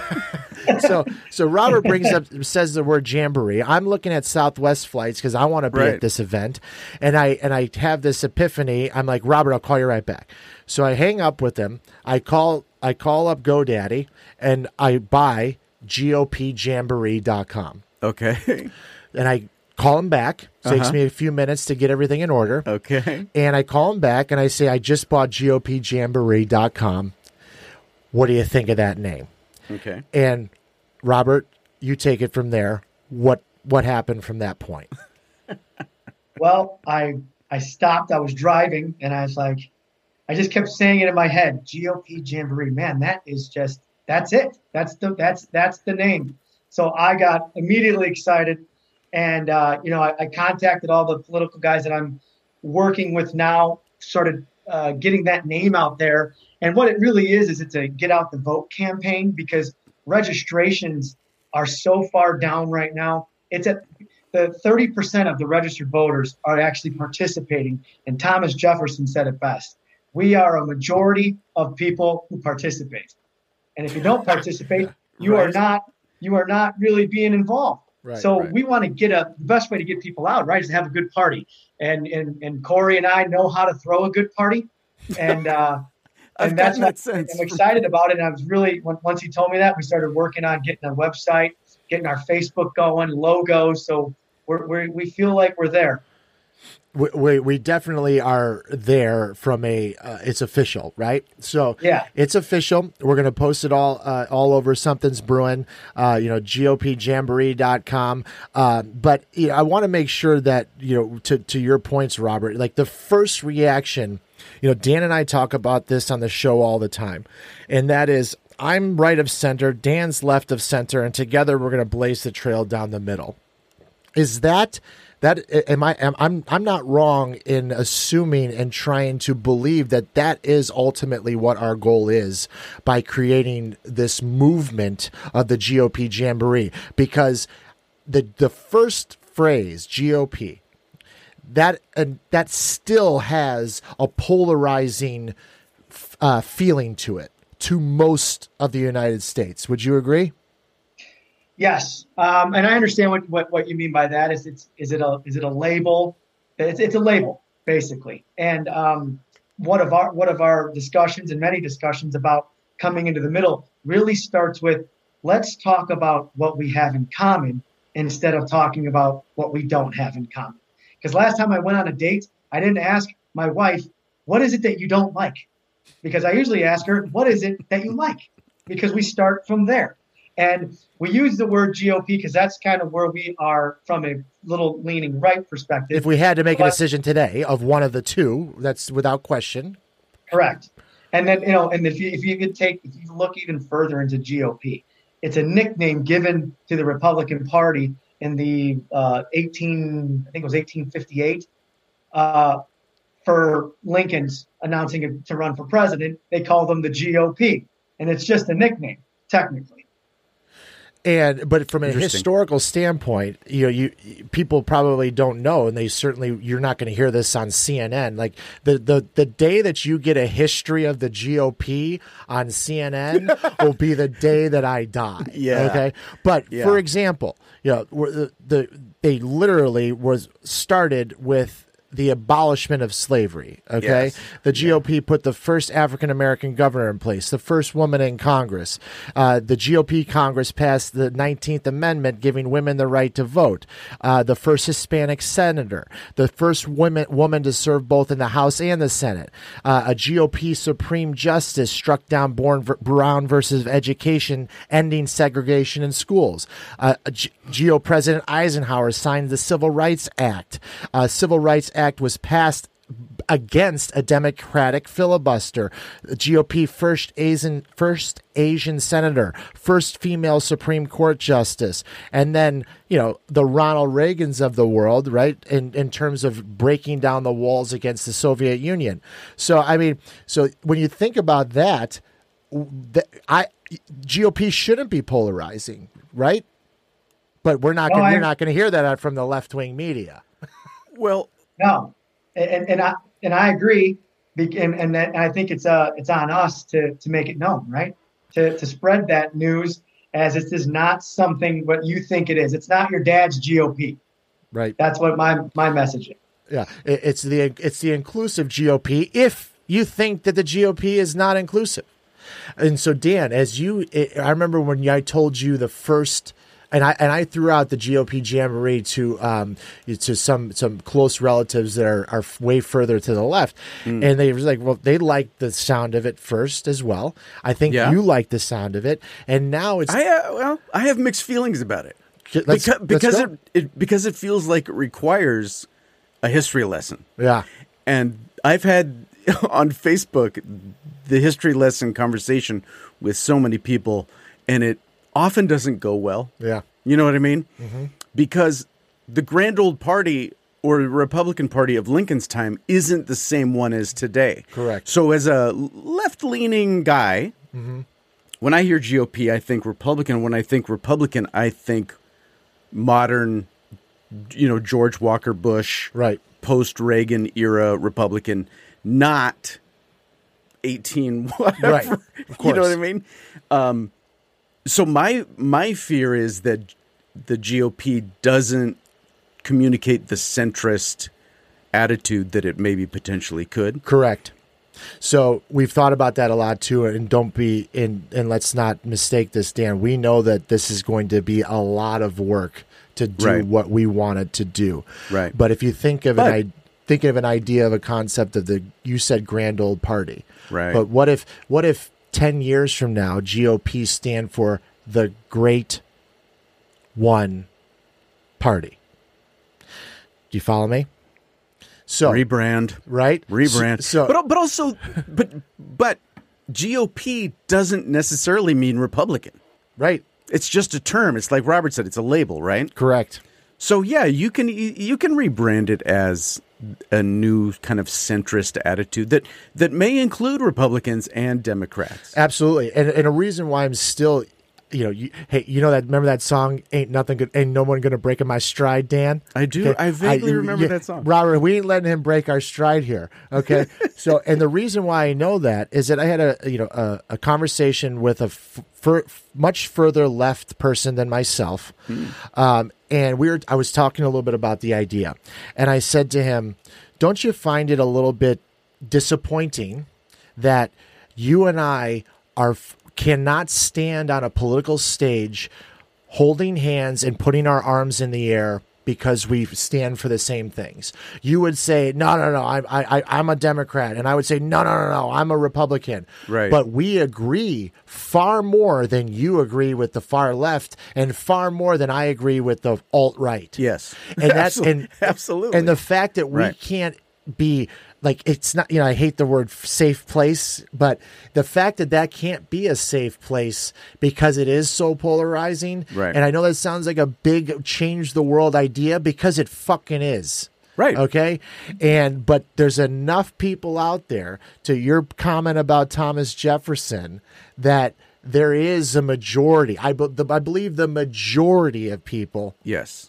so, so Robert brings up, says the word jamboree. I'm looking at Southwest flights because I want to be Right. at this event, and I and I have this epiphany. I'm like, Robert, I'll call you right back. So I hang up with him. I call, I call up GoDaddy, and I buy G O P jamboree dot com. Okay. And I call him back. Takes Uh-huh. me a few minutes to get everything in order. Okay. And I call him back and I say, I just bought G O P jamboree dot com. What do you think of that name? Okay. And Robert, you take it from there. What what happened from that point? Well, I I stopped. I was driving, and I was like, I just kept saying it in my head. G O P Jamboree, man, that is just that's it. That's the that's that's the name. So I got immediately excited, and uh, you know, I, I contacted all the political guys that I'm working with now, started uh, getting that name out there. And what it really is is it's a get out the vote campaign, because registrations are so far down right now. It's at the thirty percent of the registered voters are actually participating. And Thomas Jefferson said it best. We are a majority of people who participate. And if you don't participate, you Right. are not you are not really being involved. Right, so right. we want to get a the best way to get people out, right, is to have a good party. And and and Corey and I know how to throw a good party. And uh I've and that's gotten what that sense. I'm excited about it. And I was really, when, once he told me that, we started working on getting a website, getting our Facebook going, logos. So we're, we're, we feel like we're there. We, we, we definitely are there from a, uh, it's official, right? So Yeah. it's official. We're going to post it all, uh, all over Something's Brewing, uh, you know, G O P jamboree dot com. Uh, but you know, I want to make sure that, you know, to, to your points, Robert, like the first reaction, you know, Dan and I talk about this on the show all the time, and that is I'm right of center, Dan's left of center, and together we're going to blaze the trail down the middle. Is that that am I am I'm I'm not wrong in assuming and trying to believe that that is ultimately what our goal is by creating this movement of the G O P Jamboree? Because the the first phrase, G O P, that and that still has a polarizing uh, feeling to it to most of the United States. Would you agree? Yes. Um, and I understand what, what, what you mean by that. Is it's, is it a, is it a label? It's, it's a label basically. And um, one of our, one of our discussions and many discussions about coming into the middle really starts with, let's talk about what we have in common instead of talking about what we don't have in common. Because last time I went on a date, I didn't ask my wife, what is it that you don't like? Because I usually ask her, what is it that you like? Because we start from there. And we use the word G O P because that's kind of where we are from a little leaning right perspective. If we had to make a But- decision today of one of the two, that's without question. Correct. And then, you know, and if you, if you could take, if you look even further into G O P, it's a nickname given to the Republican Party in the uh, eighteen, I think it was eighteen fifty-eight, uh, for Lincoln's announcing to run for president. They called them the G O P, and it's just a nickname, technically. And but from an Interesting. historical standpoint, you know, you people probably don't know, and they certainly you're not going to hear this on C N N. Like the the the day that you get a history of the G O P on C N N will be the day that I die. Yeah. Okay. But Yeah. for example, you know, the, the they literally was started with the abolishment of slavery. Okay. Yes. The G O P put the first African-American governor in place, the first woman in Congress. Uh, the G O P Congress passed the nineteenth Amendment, giving women the right to vote. Uh, the first Hispanic senator, the first woman, woman to serve both in the House and the Senate. Uh, a G O P Supreme Justice struck down Born v- Brown versus education, ending segregation in schools. Uh, G- GO President Eisenhower signed the Civil Rights Act. Uh, Civil Rights Act was passed against a Democratic filibuster. The G O P first Asian first Asian senator, first female Supreme Court justice, and then, you know, the Ronald Reagans of the world, right? In in terms of breaking down the walls against the Soviet Union. So I mean, so when you think about that, the, I G O P shouldn't be polarizing, right? But we're not. No, Gonna, I- you're not going to hear that from the left wing media. Well, No, and and I and I agree, Be- and and, that, and I think it's uh it's on us to to make it known, right? To to spread that news as it is not something what you think it is. It's not your dad's G O P. Right. That's what my my message is. Yeah, it- it's the it's the inclusive G O P. If you think that the G O P is not inclusive, and so Dan, as you, I remember when I told you the first and I and I threw out the G O P jamboree to um to some some close relatives that are, are way further to the left, Mm. and they were like, well, they liked the sound of it first as well. I think Yeah. you like the sound of it, and now it's I uh, well, I have mixed feelings about it let's- because let's because go. it, it because it feels like it requires a history lesson. yeah. And I've had on Facebook the history lesson conversation with so many people, and it often doesn't go well. Yeah. You know what I mean? Because the grand old party or Republican Party of Lincoln's time isn't the same one as today. Correct. So as a left-leaning guy, when I hear G O P, I think Republican. When I think Republican, I think modern, you know, George Walker Bush, Right. post-Reagan era Republican, not eighteen whatever. Right. Of You course. know what I mean? Um, so my my fear is that the G O P doesn't communicate the centrist attitude that it maybe potentially could. Correct. So we've thought about that a lot too, and don't be in. And let's not mistake this, Dan. We know that this is going to be a lot of work to do Right. what we wanted to do. Right. But if you think of But- an I think of an idea of a concept of the you said grand old party. Right. But what if what if ten years from now G O P stand for the Great One Party? Do you follow me? So Rebrand. right, Rebrand. So, so but but also but but G O P doesn't necessarily mean Republican. right, It's just a term. It's like Robert said. It's a label, right? correct. So yeah, you can you can rebrand it as a new kind of centrist attitude that that may include Republicans and Democrats. Absolutely, and and a reason why I'm still, you know, you, hey, you know that remember that song? Ain't nothing good, ain't no one gonna break in my stride, Dan. I do. I vaguely remember that song. Robert. We ain't letting him break our stride here. Okay, so and the reason why I know that is that I had a you know a, a conversation with a f- fur, much further left person than myself, Hmm. um, and we were. I was talking a little bit about the idea, and I said to him, "Don't you find it a little bit disappointing that you and I are f- cannot stand on a political stage holding hands and putting our arms in the air because we stand for the same things?" You would say, no, no, no, I'm, I, I, I'm a Democrat. And I would say, no, no, no, no, I'm a Republican. Right. But we agree far more than you agree with the far left and far more than I agree with the alt-right. Yes, And that's, Absol- and, absolutely. and the fact that we Right. can't be like, it's not, you know, I hate the word safe place, but the fact that that can't be a safe place because it is so polarizing. Right. And I know that sounds like a big change the world idea because it fucking is. Right. Okay. And, but there's enough people out there, to your comment about Thomas Jefferson, that there is a majority. I, be- the, I believe the majority of people yes,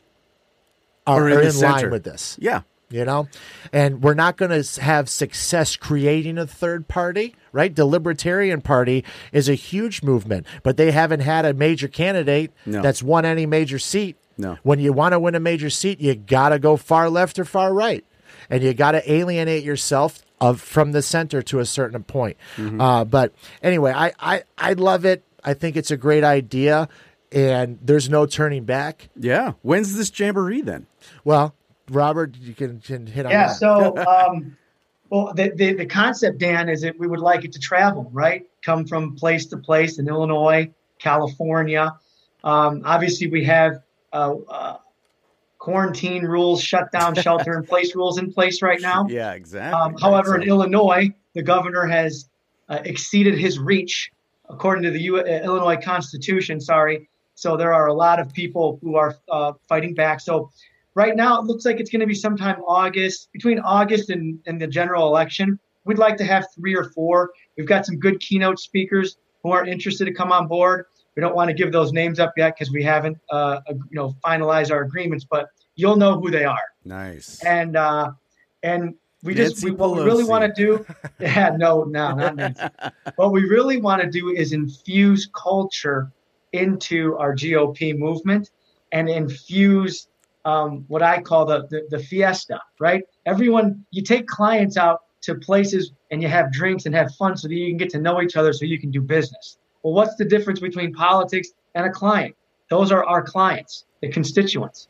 are, Or are in in, the center. line with this. yeah, You know, and we're not going to have success creating a third party, right? The Libertarian Party is a huge movement, but they haven't had a major candidate No. that's won any major seat. No. When you want to win a major seat, you got to go far left or far right, and you got to alienate yourself of from the center to a certain point. Mm-hmm. Uh, but anyway, I, I I love it. I think it's a great idea, and there's no turning back. yeah. When's this jamboree then? Well, Robert, you can, can hit on Yeah. that. So, um, well, the, the the concept, Dan, is that we would like it to travel, right? Come from place to place in Illinois, California. Um, obviously, we have uh, uh, quarantine rules, shutdown, shelter in place rules in place right now. Yeah, exactly. Um, Right, however, so- in Illinois, the governor has uh, exceeded his reach according to the U- uh, Illinois Constitution. Sorry. So there are a lot of people who are uh, fighting back. So right now, it looks like it's going to be sometime August, between August and, and the general election. We'd like to have three or four. We've got some good keynote speakers who are interested to come on board. We don't want to give those names up yet because we haven't, uh, you know, finalized our agreements, but you'll know who they are. nice. And uh, and we just Nancy we, what we really Pelosi. want to do. Yeah, no, no, not Nancy. What we really want to do is infuse culture into our G O P movement and infuse um, what I call the, the the fiesta. Right? Everyone, you take clients out to places and you have drinks and have fun so that you can get to know each other so you can do business. Well, what's the difference between politics and a client? Those are our clients, the constituents.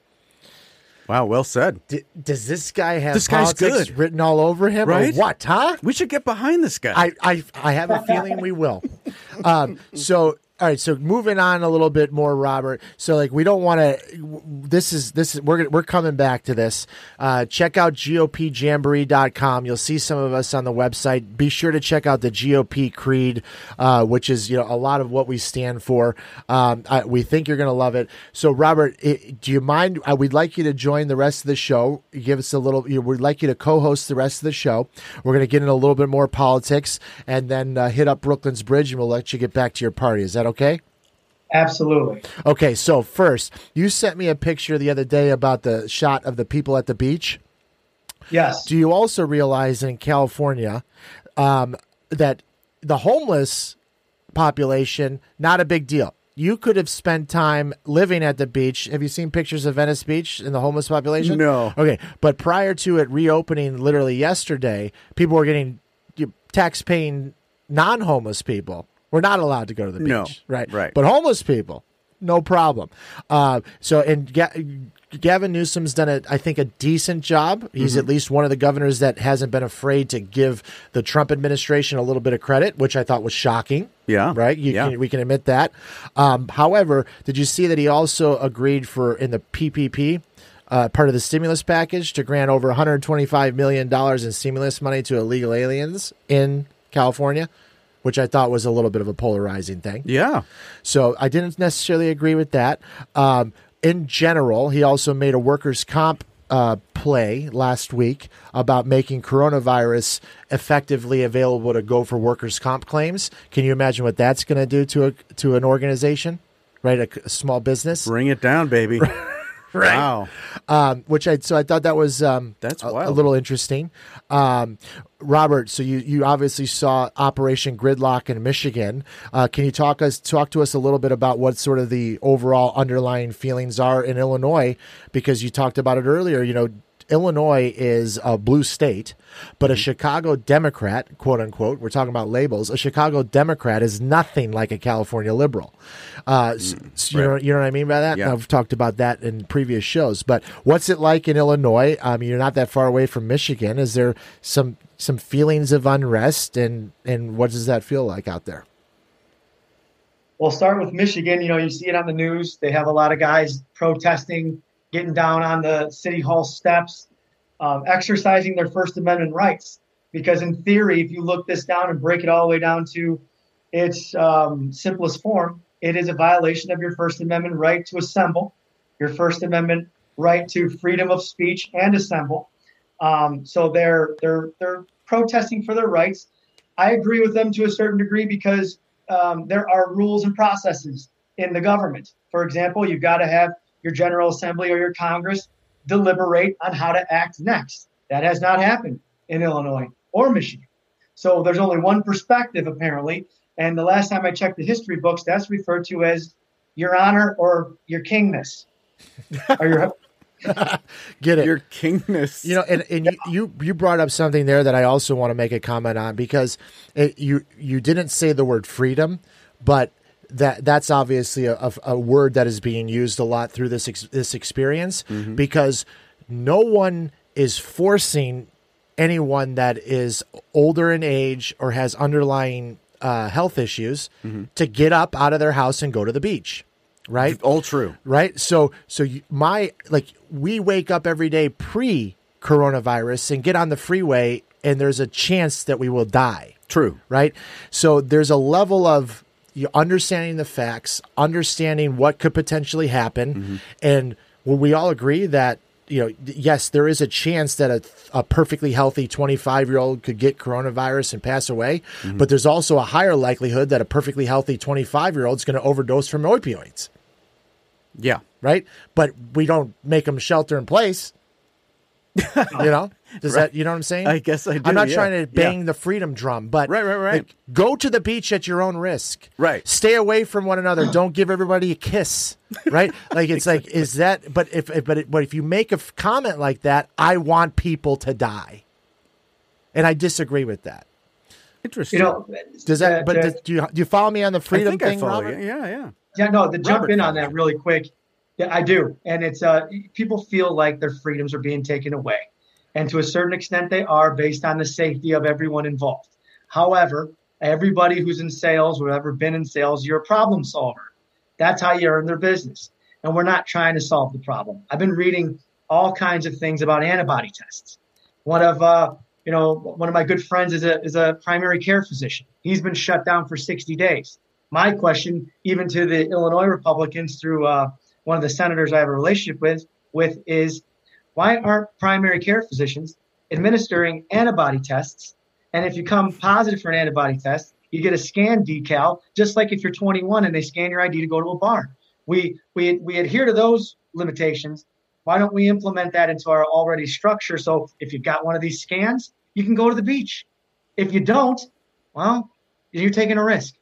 Wow, well said. D- does this guy have This guy's politics good. written all over him, Right? or what? Huh? We should get behind this guy. I, I, I have a feeling we will. Um, so, all right. So moving on a little bit more, Robert. So like, we don't want to, this is, this is, we're, gonna- we're coming back to this. Uh, check out G O P jamboree dot com. You'll see some of us on the website. Be sure to check out the G O P Creed, uh, which is, you know, a lot of what we stand for. Um, I, we think you're going to love it. So Robert, it, do you mind? Uh, we'd like you to join the rest of the show. Give us a little, you know, we'd like you to co-host the rest of the show. We're going to get in a little bit more politics and then uh, hit up Brooklyn's Bridge, and we'll let you get back to your party. Is that okay? Absolutely. Okay, so first, you sent me a picture the other day about the shot of the people at the beach. Yes. Do you also realize in California um, that the homeless population, not a big deal? You could have spent time living at the beach. Have you seen pictures of Venice Beach and the homeless population? No. Okay, but prior to it reopening literally yesterday, people were getting tax-paying non-homeless people. We're not allowed to go to the beach, No, right? right. But homeless people, no problem. Uh, so, and Ga- Gavin Newsom's done, a, I think, a decent job. He's Mm-hmm. at least one of the governors that hasn't been afraid to give the Trump administration a little bit of credit, which I thought was shocking. Yeah. Right? You Yeah. can, we can admit that. Um, however, did you see that he also agreed for, in the P P P, uh, part of the stimulus package, to grant over one hundred twenty-five million dollars in stimulus money to illegal aliens in California, which I thought was a little bit of a polarizing thing. Yeah. So I didn't necessarily agree with that. Um, in general, he also made a workers' comp uh, play last week about making coronavirus effectively available to go for workers' comp claims. Can you imagine what that's going to do to a to an organization, right? A, a small business, Bring it down, baby. Right. Wow. um, which I so I thought that was um, That's a, a wild. little interesting. Um, Robert, so you, you obviously saw Operation Gridlock in Michigan. Uh, can you talk us talk to us a little bit about what sort of the overall underlying feelings are in Illinois? Because you talked about it earlier. You know, Illinois is a blue state, but a Chicago Democrat, quote unquote, we're talking about labels, a Chicago Democrat is nothing like a California liberal. Uh, s- s- you, know, you know what I mean by that? Yeah. I've talked about that in previous shows. But what's it like in Illinois? I mean, you're not that far away from Michigan. Is there some some feelings of unrest, and, and what does that feel like out there? We'll start with Michigan. You know, you see it on the news. They have a lot of guys protesting, getting down on the city hall steps, um, exercising their First Amendment rights. Because in theory, if you look this down and break it all the way down to its um, simplest form, it is a violation of your First Amendment right to assemble, your First Amendment right to freedom of speech and assemble. Um, so they're they're they're protesting for their rights. I agree with them to a certain degree because um, there are rules and processes in the government. For example, you've got to have your General Assembly or your Congress deliberate on how to act next. That has not happened in Illinois or Michigan. So there's only one perspective, apparently. And the last time I checked the history books, that's referred to as Your Honor or Your Kingness. or your, Get it? Your kingness. You know, and, and you, you you brought up something there that I also want to make a comment on, because it, you you didn't say the word freedom, but that that's obviously a, a, a word that is being used a lot through this ex, this experience, because no one is forcing anyone that is older in age or has underlying uh, health issues to get up out of their house and go to the beach, right? all true. Right. So, so you, my, like, we wake up every day pre coronavirus and get on the freeway, and there's a chance that we will die. True. Right. So there's a level of you understanding the facts, understanding what could potentially happen. And will we all agree that, you know, yes, there is a chance that a, a perfectly healthy twenty-five year old could get coronavirus and pass away, but there's also a higher likelihood that a perfectly healthy twenty-five year old is going to overdose from opioids. Yeah. Right. But we don't make them shelter in place. You know, does Right. that, you know what I'm saying? I guess I do, I'm not yeah. trying to bang Yeah. the freedom drum, but Right, right, right. like, go to the beach at your own risk. Right. Stay away from one another. Don't give everybody a kiss. Right. Like, it's like, is that, but if, if but, it, but if you make a f- comment like that, I want people to die. And I disagree with that. Interesting. You know, Does that? uh, But the- does, do you do you follow me on the I freedom think thing, I follow Robert? you. Yeah, yeah. Yeah, no, to jump Robert in on follows. that really quick. Yeah, I do. And it's uh people feel like their freedoms are being taken away. And to a certain extent they are, based on the safety of everyone involved. However, everybody who's in sales or ever been in sales, you're a problem solver. That's how you earn their business. And we're not trying to solve the problem. I've been reading all kinds of things about antibody tests. One of uh, you know, one of my good friends is a is a primary care physician. He's been shut down for sixty days. My question, even to the Illinois Republicans through uh, one of the senators I have a relationship with, with is why aren't primary care physicians administering antibody tests? And if you come positive for an antibody test, you get a scan decal, just like if you're twenty-one and they scan your I D to go to a bar. We we we adhere to those limitations. Why don't we implement that into our already structure? So if you've got one of these scans, you can go to the beach. If you don't, well, you're taking a risk.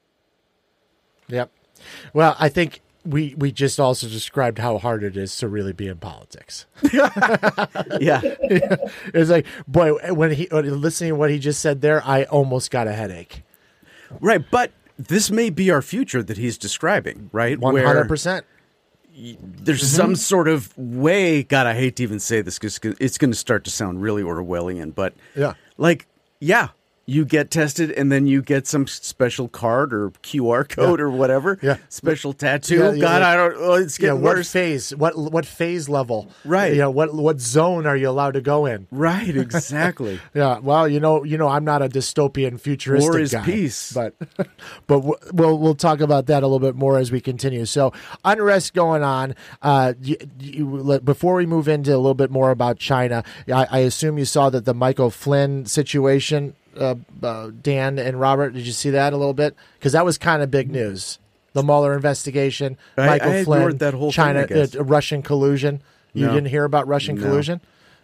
Yep. Well, I think we we just also described how hard it is to really be in politics. Yeah. It's like, boy, when he when listening to what he just said there, I almost got a headache. Right. But this may be our future that he's describing, right? One hundred percent. There's some sort of way, God, I hate to even say this because it's going to start to sound really Orwellian, but Yeah. like, yeah, you get tested and then you get some special card or Q R code Yeah. or whatever. Yeah. Special tattoo. Yeah, yeah, God, yeah. I don't, oh, it's Yeah, getting what worse. phase? What what phase level? Right. You know, what what zone are you allowed to go in? Right, exactly. Yeah. Well, you know, you know, I'm not a dystopian futuristic War is guy, peace. but but w- we'll we'll talk about that a little bit more as we continue. So unrest going on. Uh, you, you, before we move into a little bit more about China, I, I assume you saw that the Michael Flynn situation. Uh, uh, Dan and Robert, did you see that a little bit? Because that was kind of big news. The Mueller investigation, I- Michael I Flynn, ignored that whole thing, China, I guess. uh, Russian collusion. You No. didn't hear about Russian No. collusion?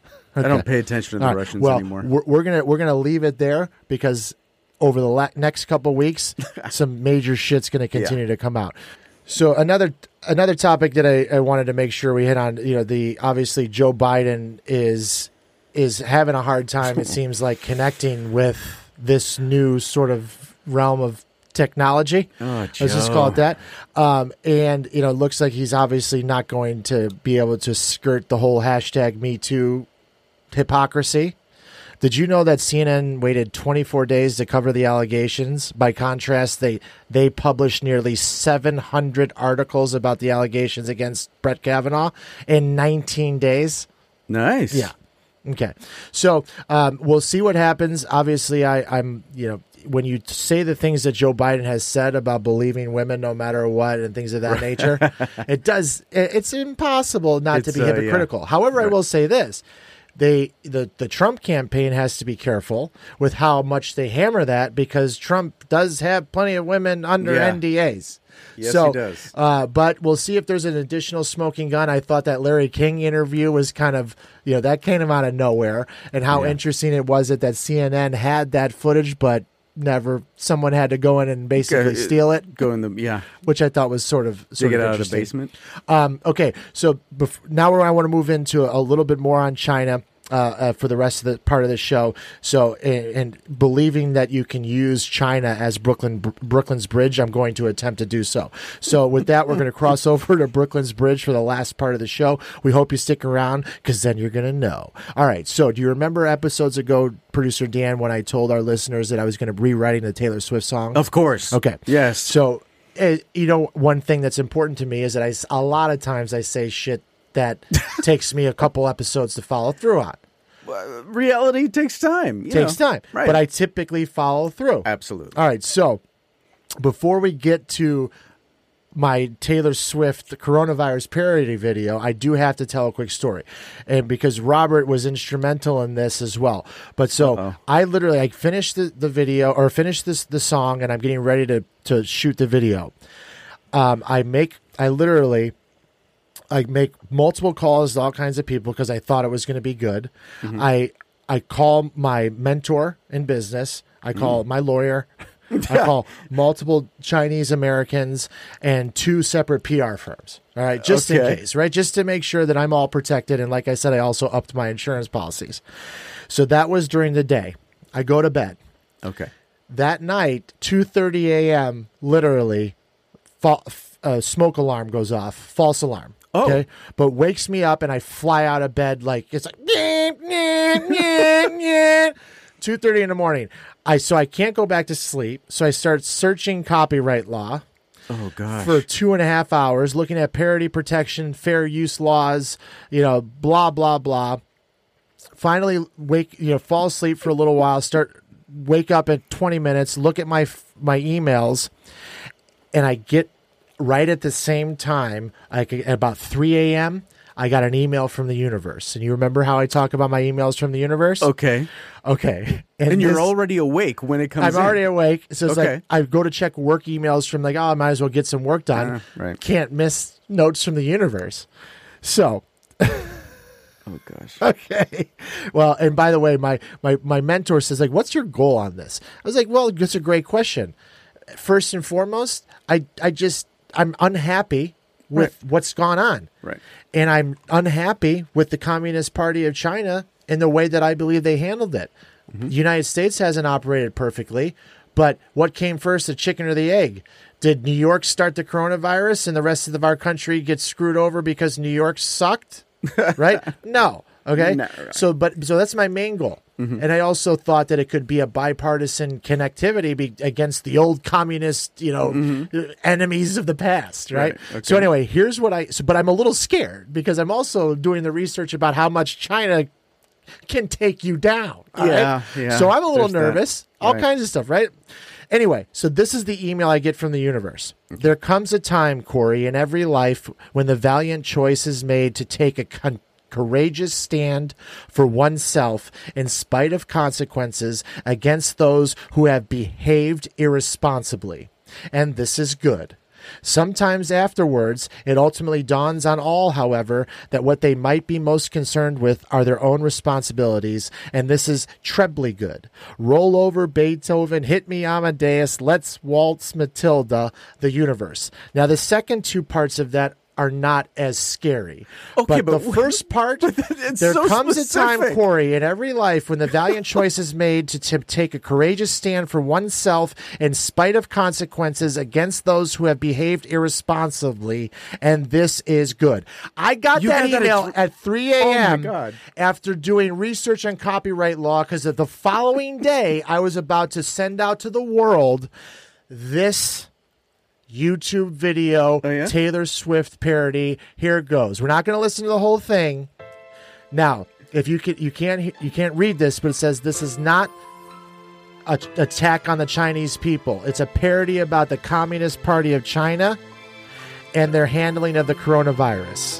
I don't Okay. pay attention to the All right. Russians well, anymore. We're, we're gonna we're gonna leave it there because over the la- next couple weeks, some major shit's gonna continue Yeah. to come out. So another another topic that I, I wanted to make sure we hit on, you know, the obviously Joe Biden is is having a hard time. It seems like connecting with this new sort of realm of technology. Oh, Let's just Joe. call it that. Um, and, you know, it looks like he's obviously not going to be able to skirt the whole hashtag Me Too hypocrisy. Did you know that C N N waited twenty-four days to cover the allegations? By contrast, they they published nearly seven hundred articles about the allegations against Brett Kavanaugh in nineteen days. Nice. Yeah. Okay. So um, we'll see what happens. Obviously, I, I'm, you know, when you say the things that Joe Biden has said about believing women no matter what and things of that nature, it does, it, it's impossible not to It's, be uh, yeah. hypocritical. However, I Right. will say this. They the, the Trump campaign has to be careful with how much they hammer that because Trump does have plenty of women under Yeah. N D As. Yes, so, he does. Uh, but we'll see if there's an additional smoking gun. I thought that Larry King interview was kind of, you know, that came out of nowhere, and how Yeah. interesting it was that that C N N had that footage, but never someone had to go in and basically Okay, steal it, Go in the, yeah. which I thought was sort of sort Dig it of out of the interesting. basement. Um, okay, so bef- now I want to move into a little bit more on China uh, uh, for the rest of the part of the show. So, and, and believing that you can use China as Brooklyn Br- Brooklyn's bridge, I'm going to attempt to do so. So, with that, we're going to cross over to Brooklyn's bridge for the last part of the show. We hope you stick around because then you're going to know. All right. So, do you remember episodes ago, Producer Dan, when I told our listeners that I was going to be rewriting the Taylor Swift song? Of course. Okay. Yes. So, uh, you know, one thing that's important to me is that I, s- a lot of times I say shit that takes me a couple episodes to follow through on. Reality takes time. you Takes know. time. Right. But I typically follow through. Absolutely. All right. So, before we get to my Taylor Swift coronavirus parody video, I do have to tell a quick story. And because Robert was instrumental in this as well. But so Uh-oh. I literally I finished the, the video or finished this the song and I'm getting ready to, to shoot the video. Um, I make I literally I make multiple calls to all kinds of people because I thought it was going to be good. Mm-hmm. I I call my mentor in business. I call Mm. my lawyer. I call multiple Chinese Americans and two separate P R firms. All right, just in Okay. case, right? Just to make sure that I'm all protected. And like I said, I also upped my insurance policies. So that was during the day. I go to bed. Okay. that night, two thirty a.m., literally, fa- uh, smoke alarm goes off, false alarm. Oh. Okay, but wakes me up and I fly out of bed like it's like yeah, yeah, yeah, yeah. two thirty in the morning. I so I can't go back to sleep. So I start searching copyright law Oh gosh. for two and a half hours, looking at parody protection, fair use laws, you know, blah blah blah. Finally, wake you know, fall asleep for a little while. Start wake up in twenty minutes. Look at my my emails, and I get. Right at the same time, like at about three a.m., I got an email from the universe. And you remember how I talk about my emails from the universe? Okay. Okay. And, you're this- already awake when it comes I'm already in. awake. So it's Okay. like I go to check work emails from like, oh, I might as well get some work done. Uh, right. Can't miss notes from the universe. So Oh gosh. okay. Well, and by the way, my, my, my mentor says, like, what's your goal on this? I was like, well, that's a great question. First and foremost, I, I just, I'm unhappy with Right. what's gone on. Right. And I'm unhappy with the Communist Party of China in the way that I believe they handled it. The United States hasn't operated perfectly, but what came first, the chicken or the egg? Did New York start the coronavirus and the rest of our country get screwed over because New York sucked? Right? No. Okay. No, right. So, but so that's my main goal. And I also thought that it could be a bipartisan connectivity be, against the old communist, you know, enemies of the past, right? Right, okay. So anyway, here's what I. So, but I'm a little scared because I'm also doing the research about how much China can take you down. all Yeah, right? yeah, So I'm a little there's that. nervous. All Right. kinds of stuff, right? Anyway, so this is the email I get from the universe. There comes a time, Corey, in every life when the valiant choice is made to take a con- courageous stand for oneself in spite of consequences against those who have behaved irresponsibly. And this is good. Sometimes afterwards, it ultimately dawns on all, however, that what they might be most concerned with are their own responsibilities, and this is trebly good. Roll over Beethoven, hit me Amadeus, let's waltz Matilda, the universe. Now, the second two parts of that are not as scary. Okay, but, but the first part, it's there so comes a time, specific. Corey, in every life when the valiant choice is made to, to take a courageous stand for oneself in spite of consequences against those who have behaved irresponsibly, and this is good. I got You that got that email at- at three Oh, my a.m. God. after doing research on copyright law because the following day I was about to send out to the world this YouTube video, Oh, yeah? Taylor Swift parody. Here it goes. We're not going to listen to the whole thing. Now, if you can, you can't, he- you can't read this, but it says this is not a attack on the Chinese people. It's a parody about the Communist Party of China and their handling of the coronavirus.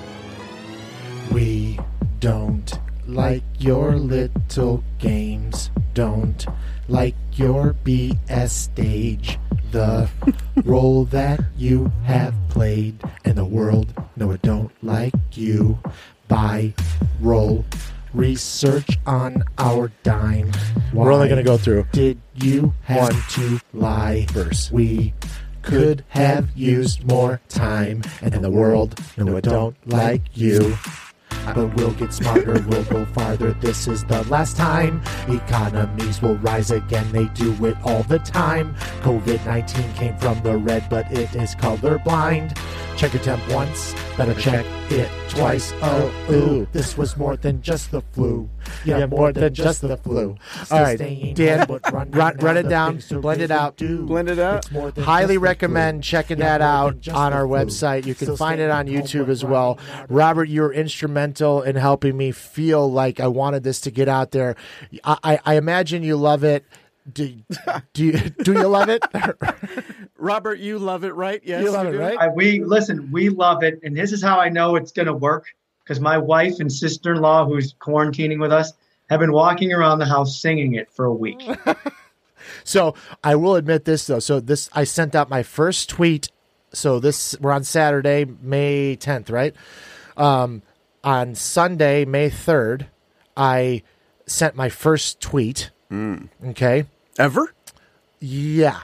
We don't like your little games. Don't like your B S stage. The role that you have played in the world. No, it don't like you. Buy, roll, research on our dime. We're only going to go through. Did you have One. to lie? Verse. We could have used more time in the world. No, it don't like you. But we'll get smarter, we'll go farther. This is the last time. Economies will rise again, they do it all the time. covid nineteen came from the red, but it is colorblind. Check your temp once, better check it twice. Oh, ooh, this was more than just the flu. Yeah, more than just the flu. All right, Dan, run, run it down, blend it out. Blend it out. Highly recommend checking that out on our website. You can find it on YouTube as well. Robert, you were instrumental in helping me feel like I wanted this to get out there. I, I, I imagine you love it. Do, do you do you love it? Robert, you love it, right? Yes, You love it, do? right? I, we listen. We love it, and this is how I know it's going to work. Because my wife and sister-in-law, who's quarantining with us, have been walking around the house singing it for a week. So I will admit this though. So this I sent out my first tweet. So this we're on Saturday, May tenth, right? Um, on Sunday, May third, I sent my first tweet. Mm. Okay. Ever? Yeah.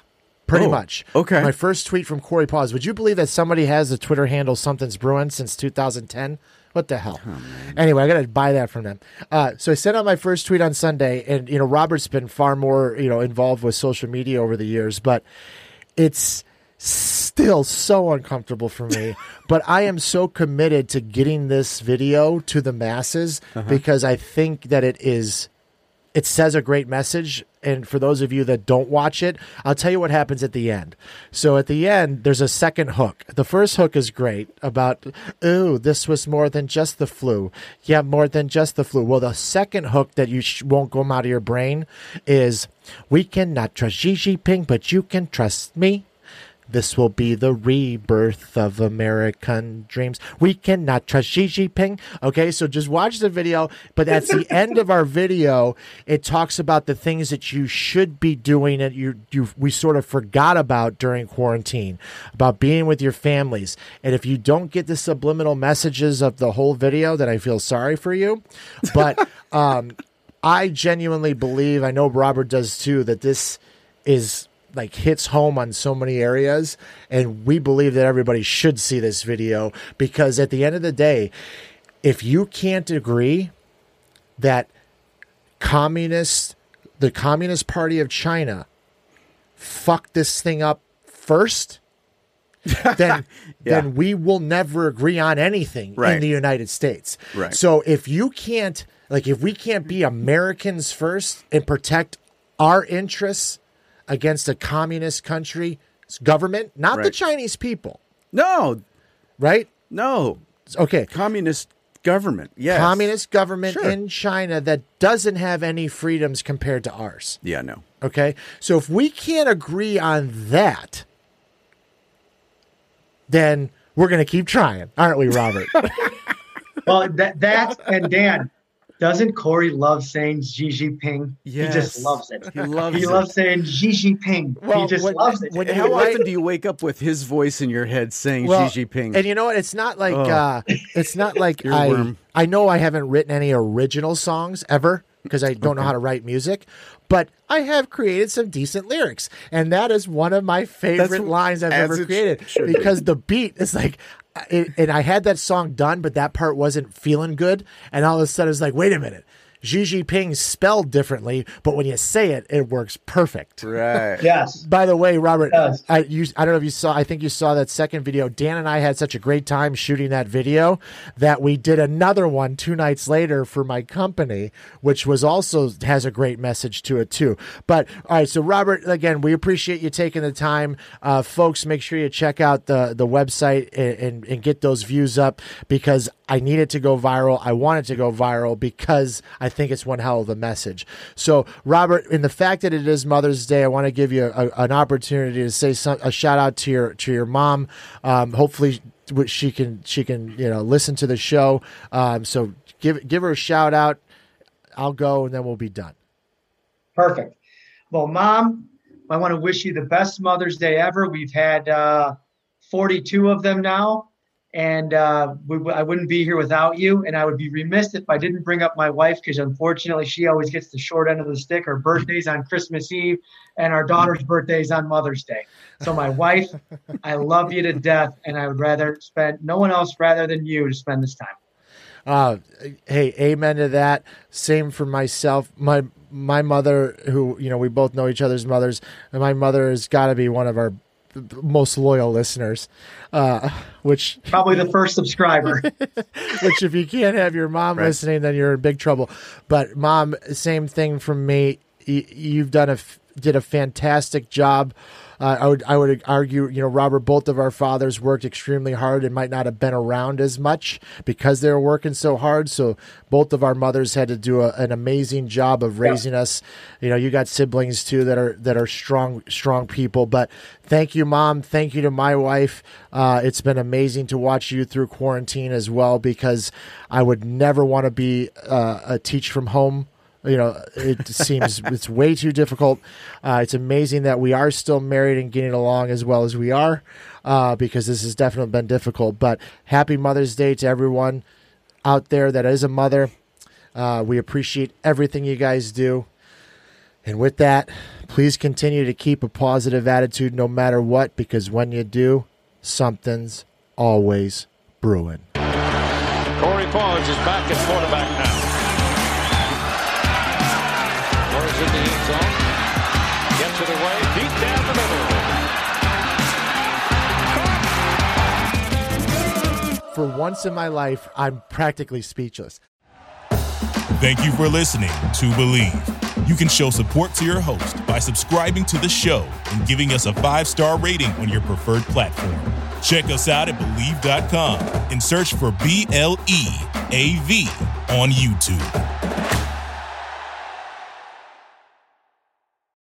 Pretty Oh, much. okay. My first tweet from Corey Paws. Would you believe that somebody has the Twitter handle Something's Brewing since two thousand ten? What the hell? Oh, anyway, I got to buy that from them. Uh, so I sent out my first tweet on Sunday, and, you know, Robert's been far more, you know, involved with social media over the years, but it's still so uncomfortable for me. But I am so committed to getting this video to the masses uh-huh. because I think that it is, it says a great message. And for those of you that don't watch it, I'll tell you what happens at the end. So at the end, there's a second hook. The first hook is great about, ooh, this was more than just the flu. Yeah, more than just the flu. Well, the second hook that you sh- won't come out of your brain is, we cannot trust Xi Jinping, but you can trust me. This will be the rebirth of American dreams. We cannot trust Xi Jinping. Okay, so just watch the video. But at the end of our video, it talks about the things that you should be doing that you you we sort of forgot about during quarantine, about being with your families. And if you don't get the subliminal messages of the whole video, then I feel sorry for you. But um, I genuinely believe, I know Robert does too, that this is like hits home on so many areas, and we believe that everybody should see this video, because at the end of the day, if you can't agree that communist the Communist Party of China fucked this thing up first, then Yeah. then we will never agree on anything Right. in the United States. Right. So if you can't, like, if we can't be Americans first and protect our interests against a communist country's government, not the Right. Chinese people, No, right? no. Okay. Communist government. Yes. Communist government Sure. in China that doesn't have any freedoms compared to ours. Yeah, no. Okay. So if we can't agree on that, then we're going to keep trying, aren't we, Robert? Well, that that's and Dan, doesn't Corey love saying Xi Jinping? Yes. He just loves it. He loves he it. loves saying Xi Jinping. Well, he just when- loves it. when- How Right. often do you wake up with his voice in your head saying Well, Xi Jinping? And you know what? It's not like Oh. uh, it's not like I. Earworm. I know I haven't written any original songs ever because I don't know how to write music, but I have created some decent lyrics, and that is one of my favorite That's lines I've as ever it created should be. because the beat is like. It, and I had that song done, but that part wasn't feeling good, and all of a sudden it's like, wait a minute. Xi Jinping spelled differently, but when you say it, it works perfect. right. Yes. By the way, Robert, does. I you, I don't know if you saw. I think you saw that second video. Dan and I had such a great time shooting that video that we did another one two nights later for my company, which was also has a great message to it too. But all right, so Robert, again, we appreciate you taking the time, uh, folks. Make sure you check out the the website and, and and get those views up, because I need it to go viral. I want it to go viral because I think it's one hell of a message. So, Robert, in the fact that it is Mother's Day, I want to give you a, an opportunity to say some, a shout out to your to your mom. Um, hopefully, she can she can you know listen to the show. Um, so give give her a shout out. I'll go, and then we'll be done. Perfect. Well, Mom, I want to wish you the best Mother's Day ever. We've had uh, forty-two of them now, and uh, we, I wouldn't be here without you. And I would be remiss if I didn't bring up my wife, because unfortunately she always gets the short end of the stick. Her birthday's on Christmas Eve, and our daughter's birthday's on Mother's Day. So my wife, I love you to death, and I would rather spend no one else rather than you to spend this time. Uh, hey, amen to that. Same for myself. My my mother, who, you know, we both know each other's mothers, and my mother has got to be one of our most loyal listeners, uh, which Probably the first subscriber. which if you can't have your mom Right. listening, then you're in big trouble. But Mom, same thing from me. Y- You've done a f- did a fantastic job. Uh, I would I would argue, you know, Robert, both of our fathers worked extremely hard and might not have been around as much because they were working so hard. So both of our mothers had to do a, an amazing job of raising us. You know, you got siblings too that are that are strong strong people. But thank you, Mom. Thank you to my wife. Uh, it's been amazing to watch you through quarantine as well, because I would never want to be uh, a teach from home. You know, it seems it's way too difficult. Uh, it's amazing that we are still married and getting along as well as we are, uh, because this has definitely been difficult. But happy Mother's Day to everyone out there that is a mother. Uh, we appreciate everything you guys do. And with that, please continue to keep a positive attitude no matter what, because when you do, something's always brewing. Corey Paws is back at quarterback now. Throws in the end zone. Gets it away. Deep down the middle. For once in my life, I'm practically speechless. Thank you for listening to Believe. You can show support to your host by subscribing to the show and giving us a five-star rating on your preferred platform. Check us out at Believe dot com and search for B L E A V on YouTube.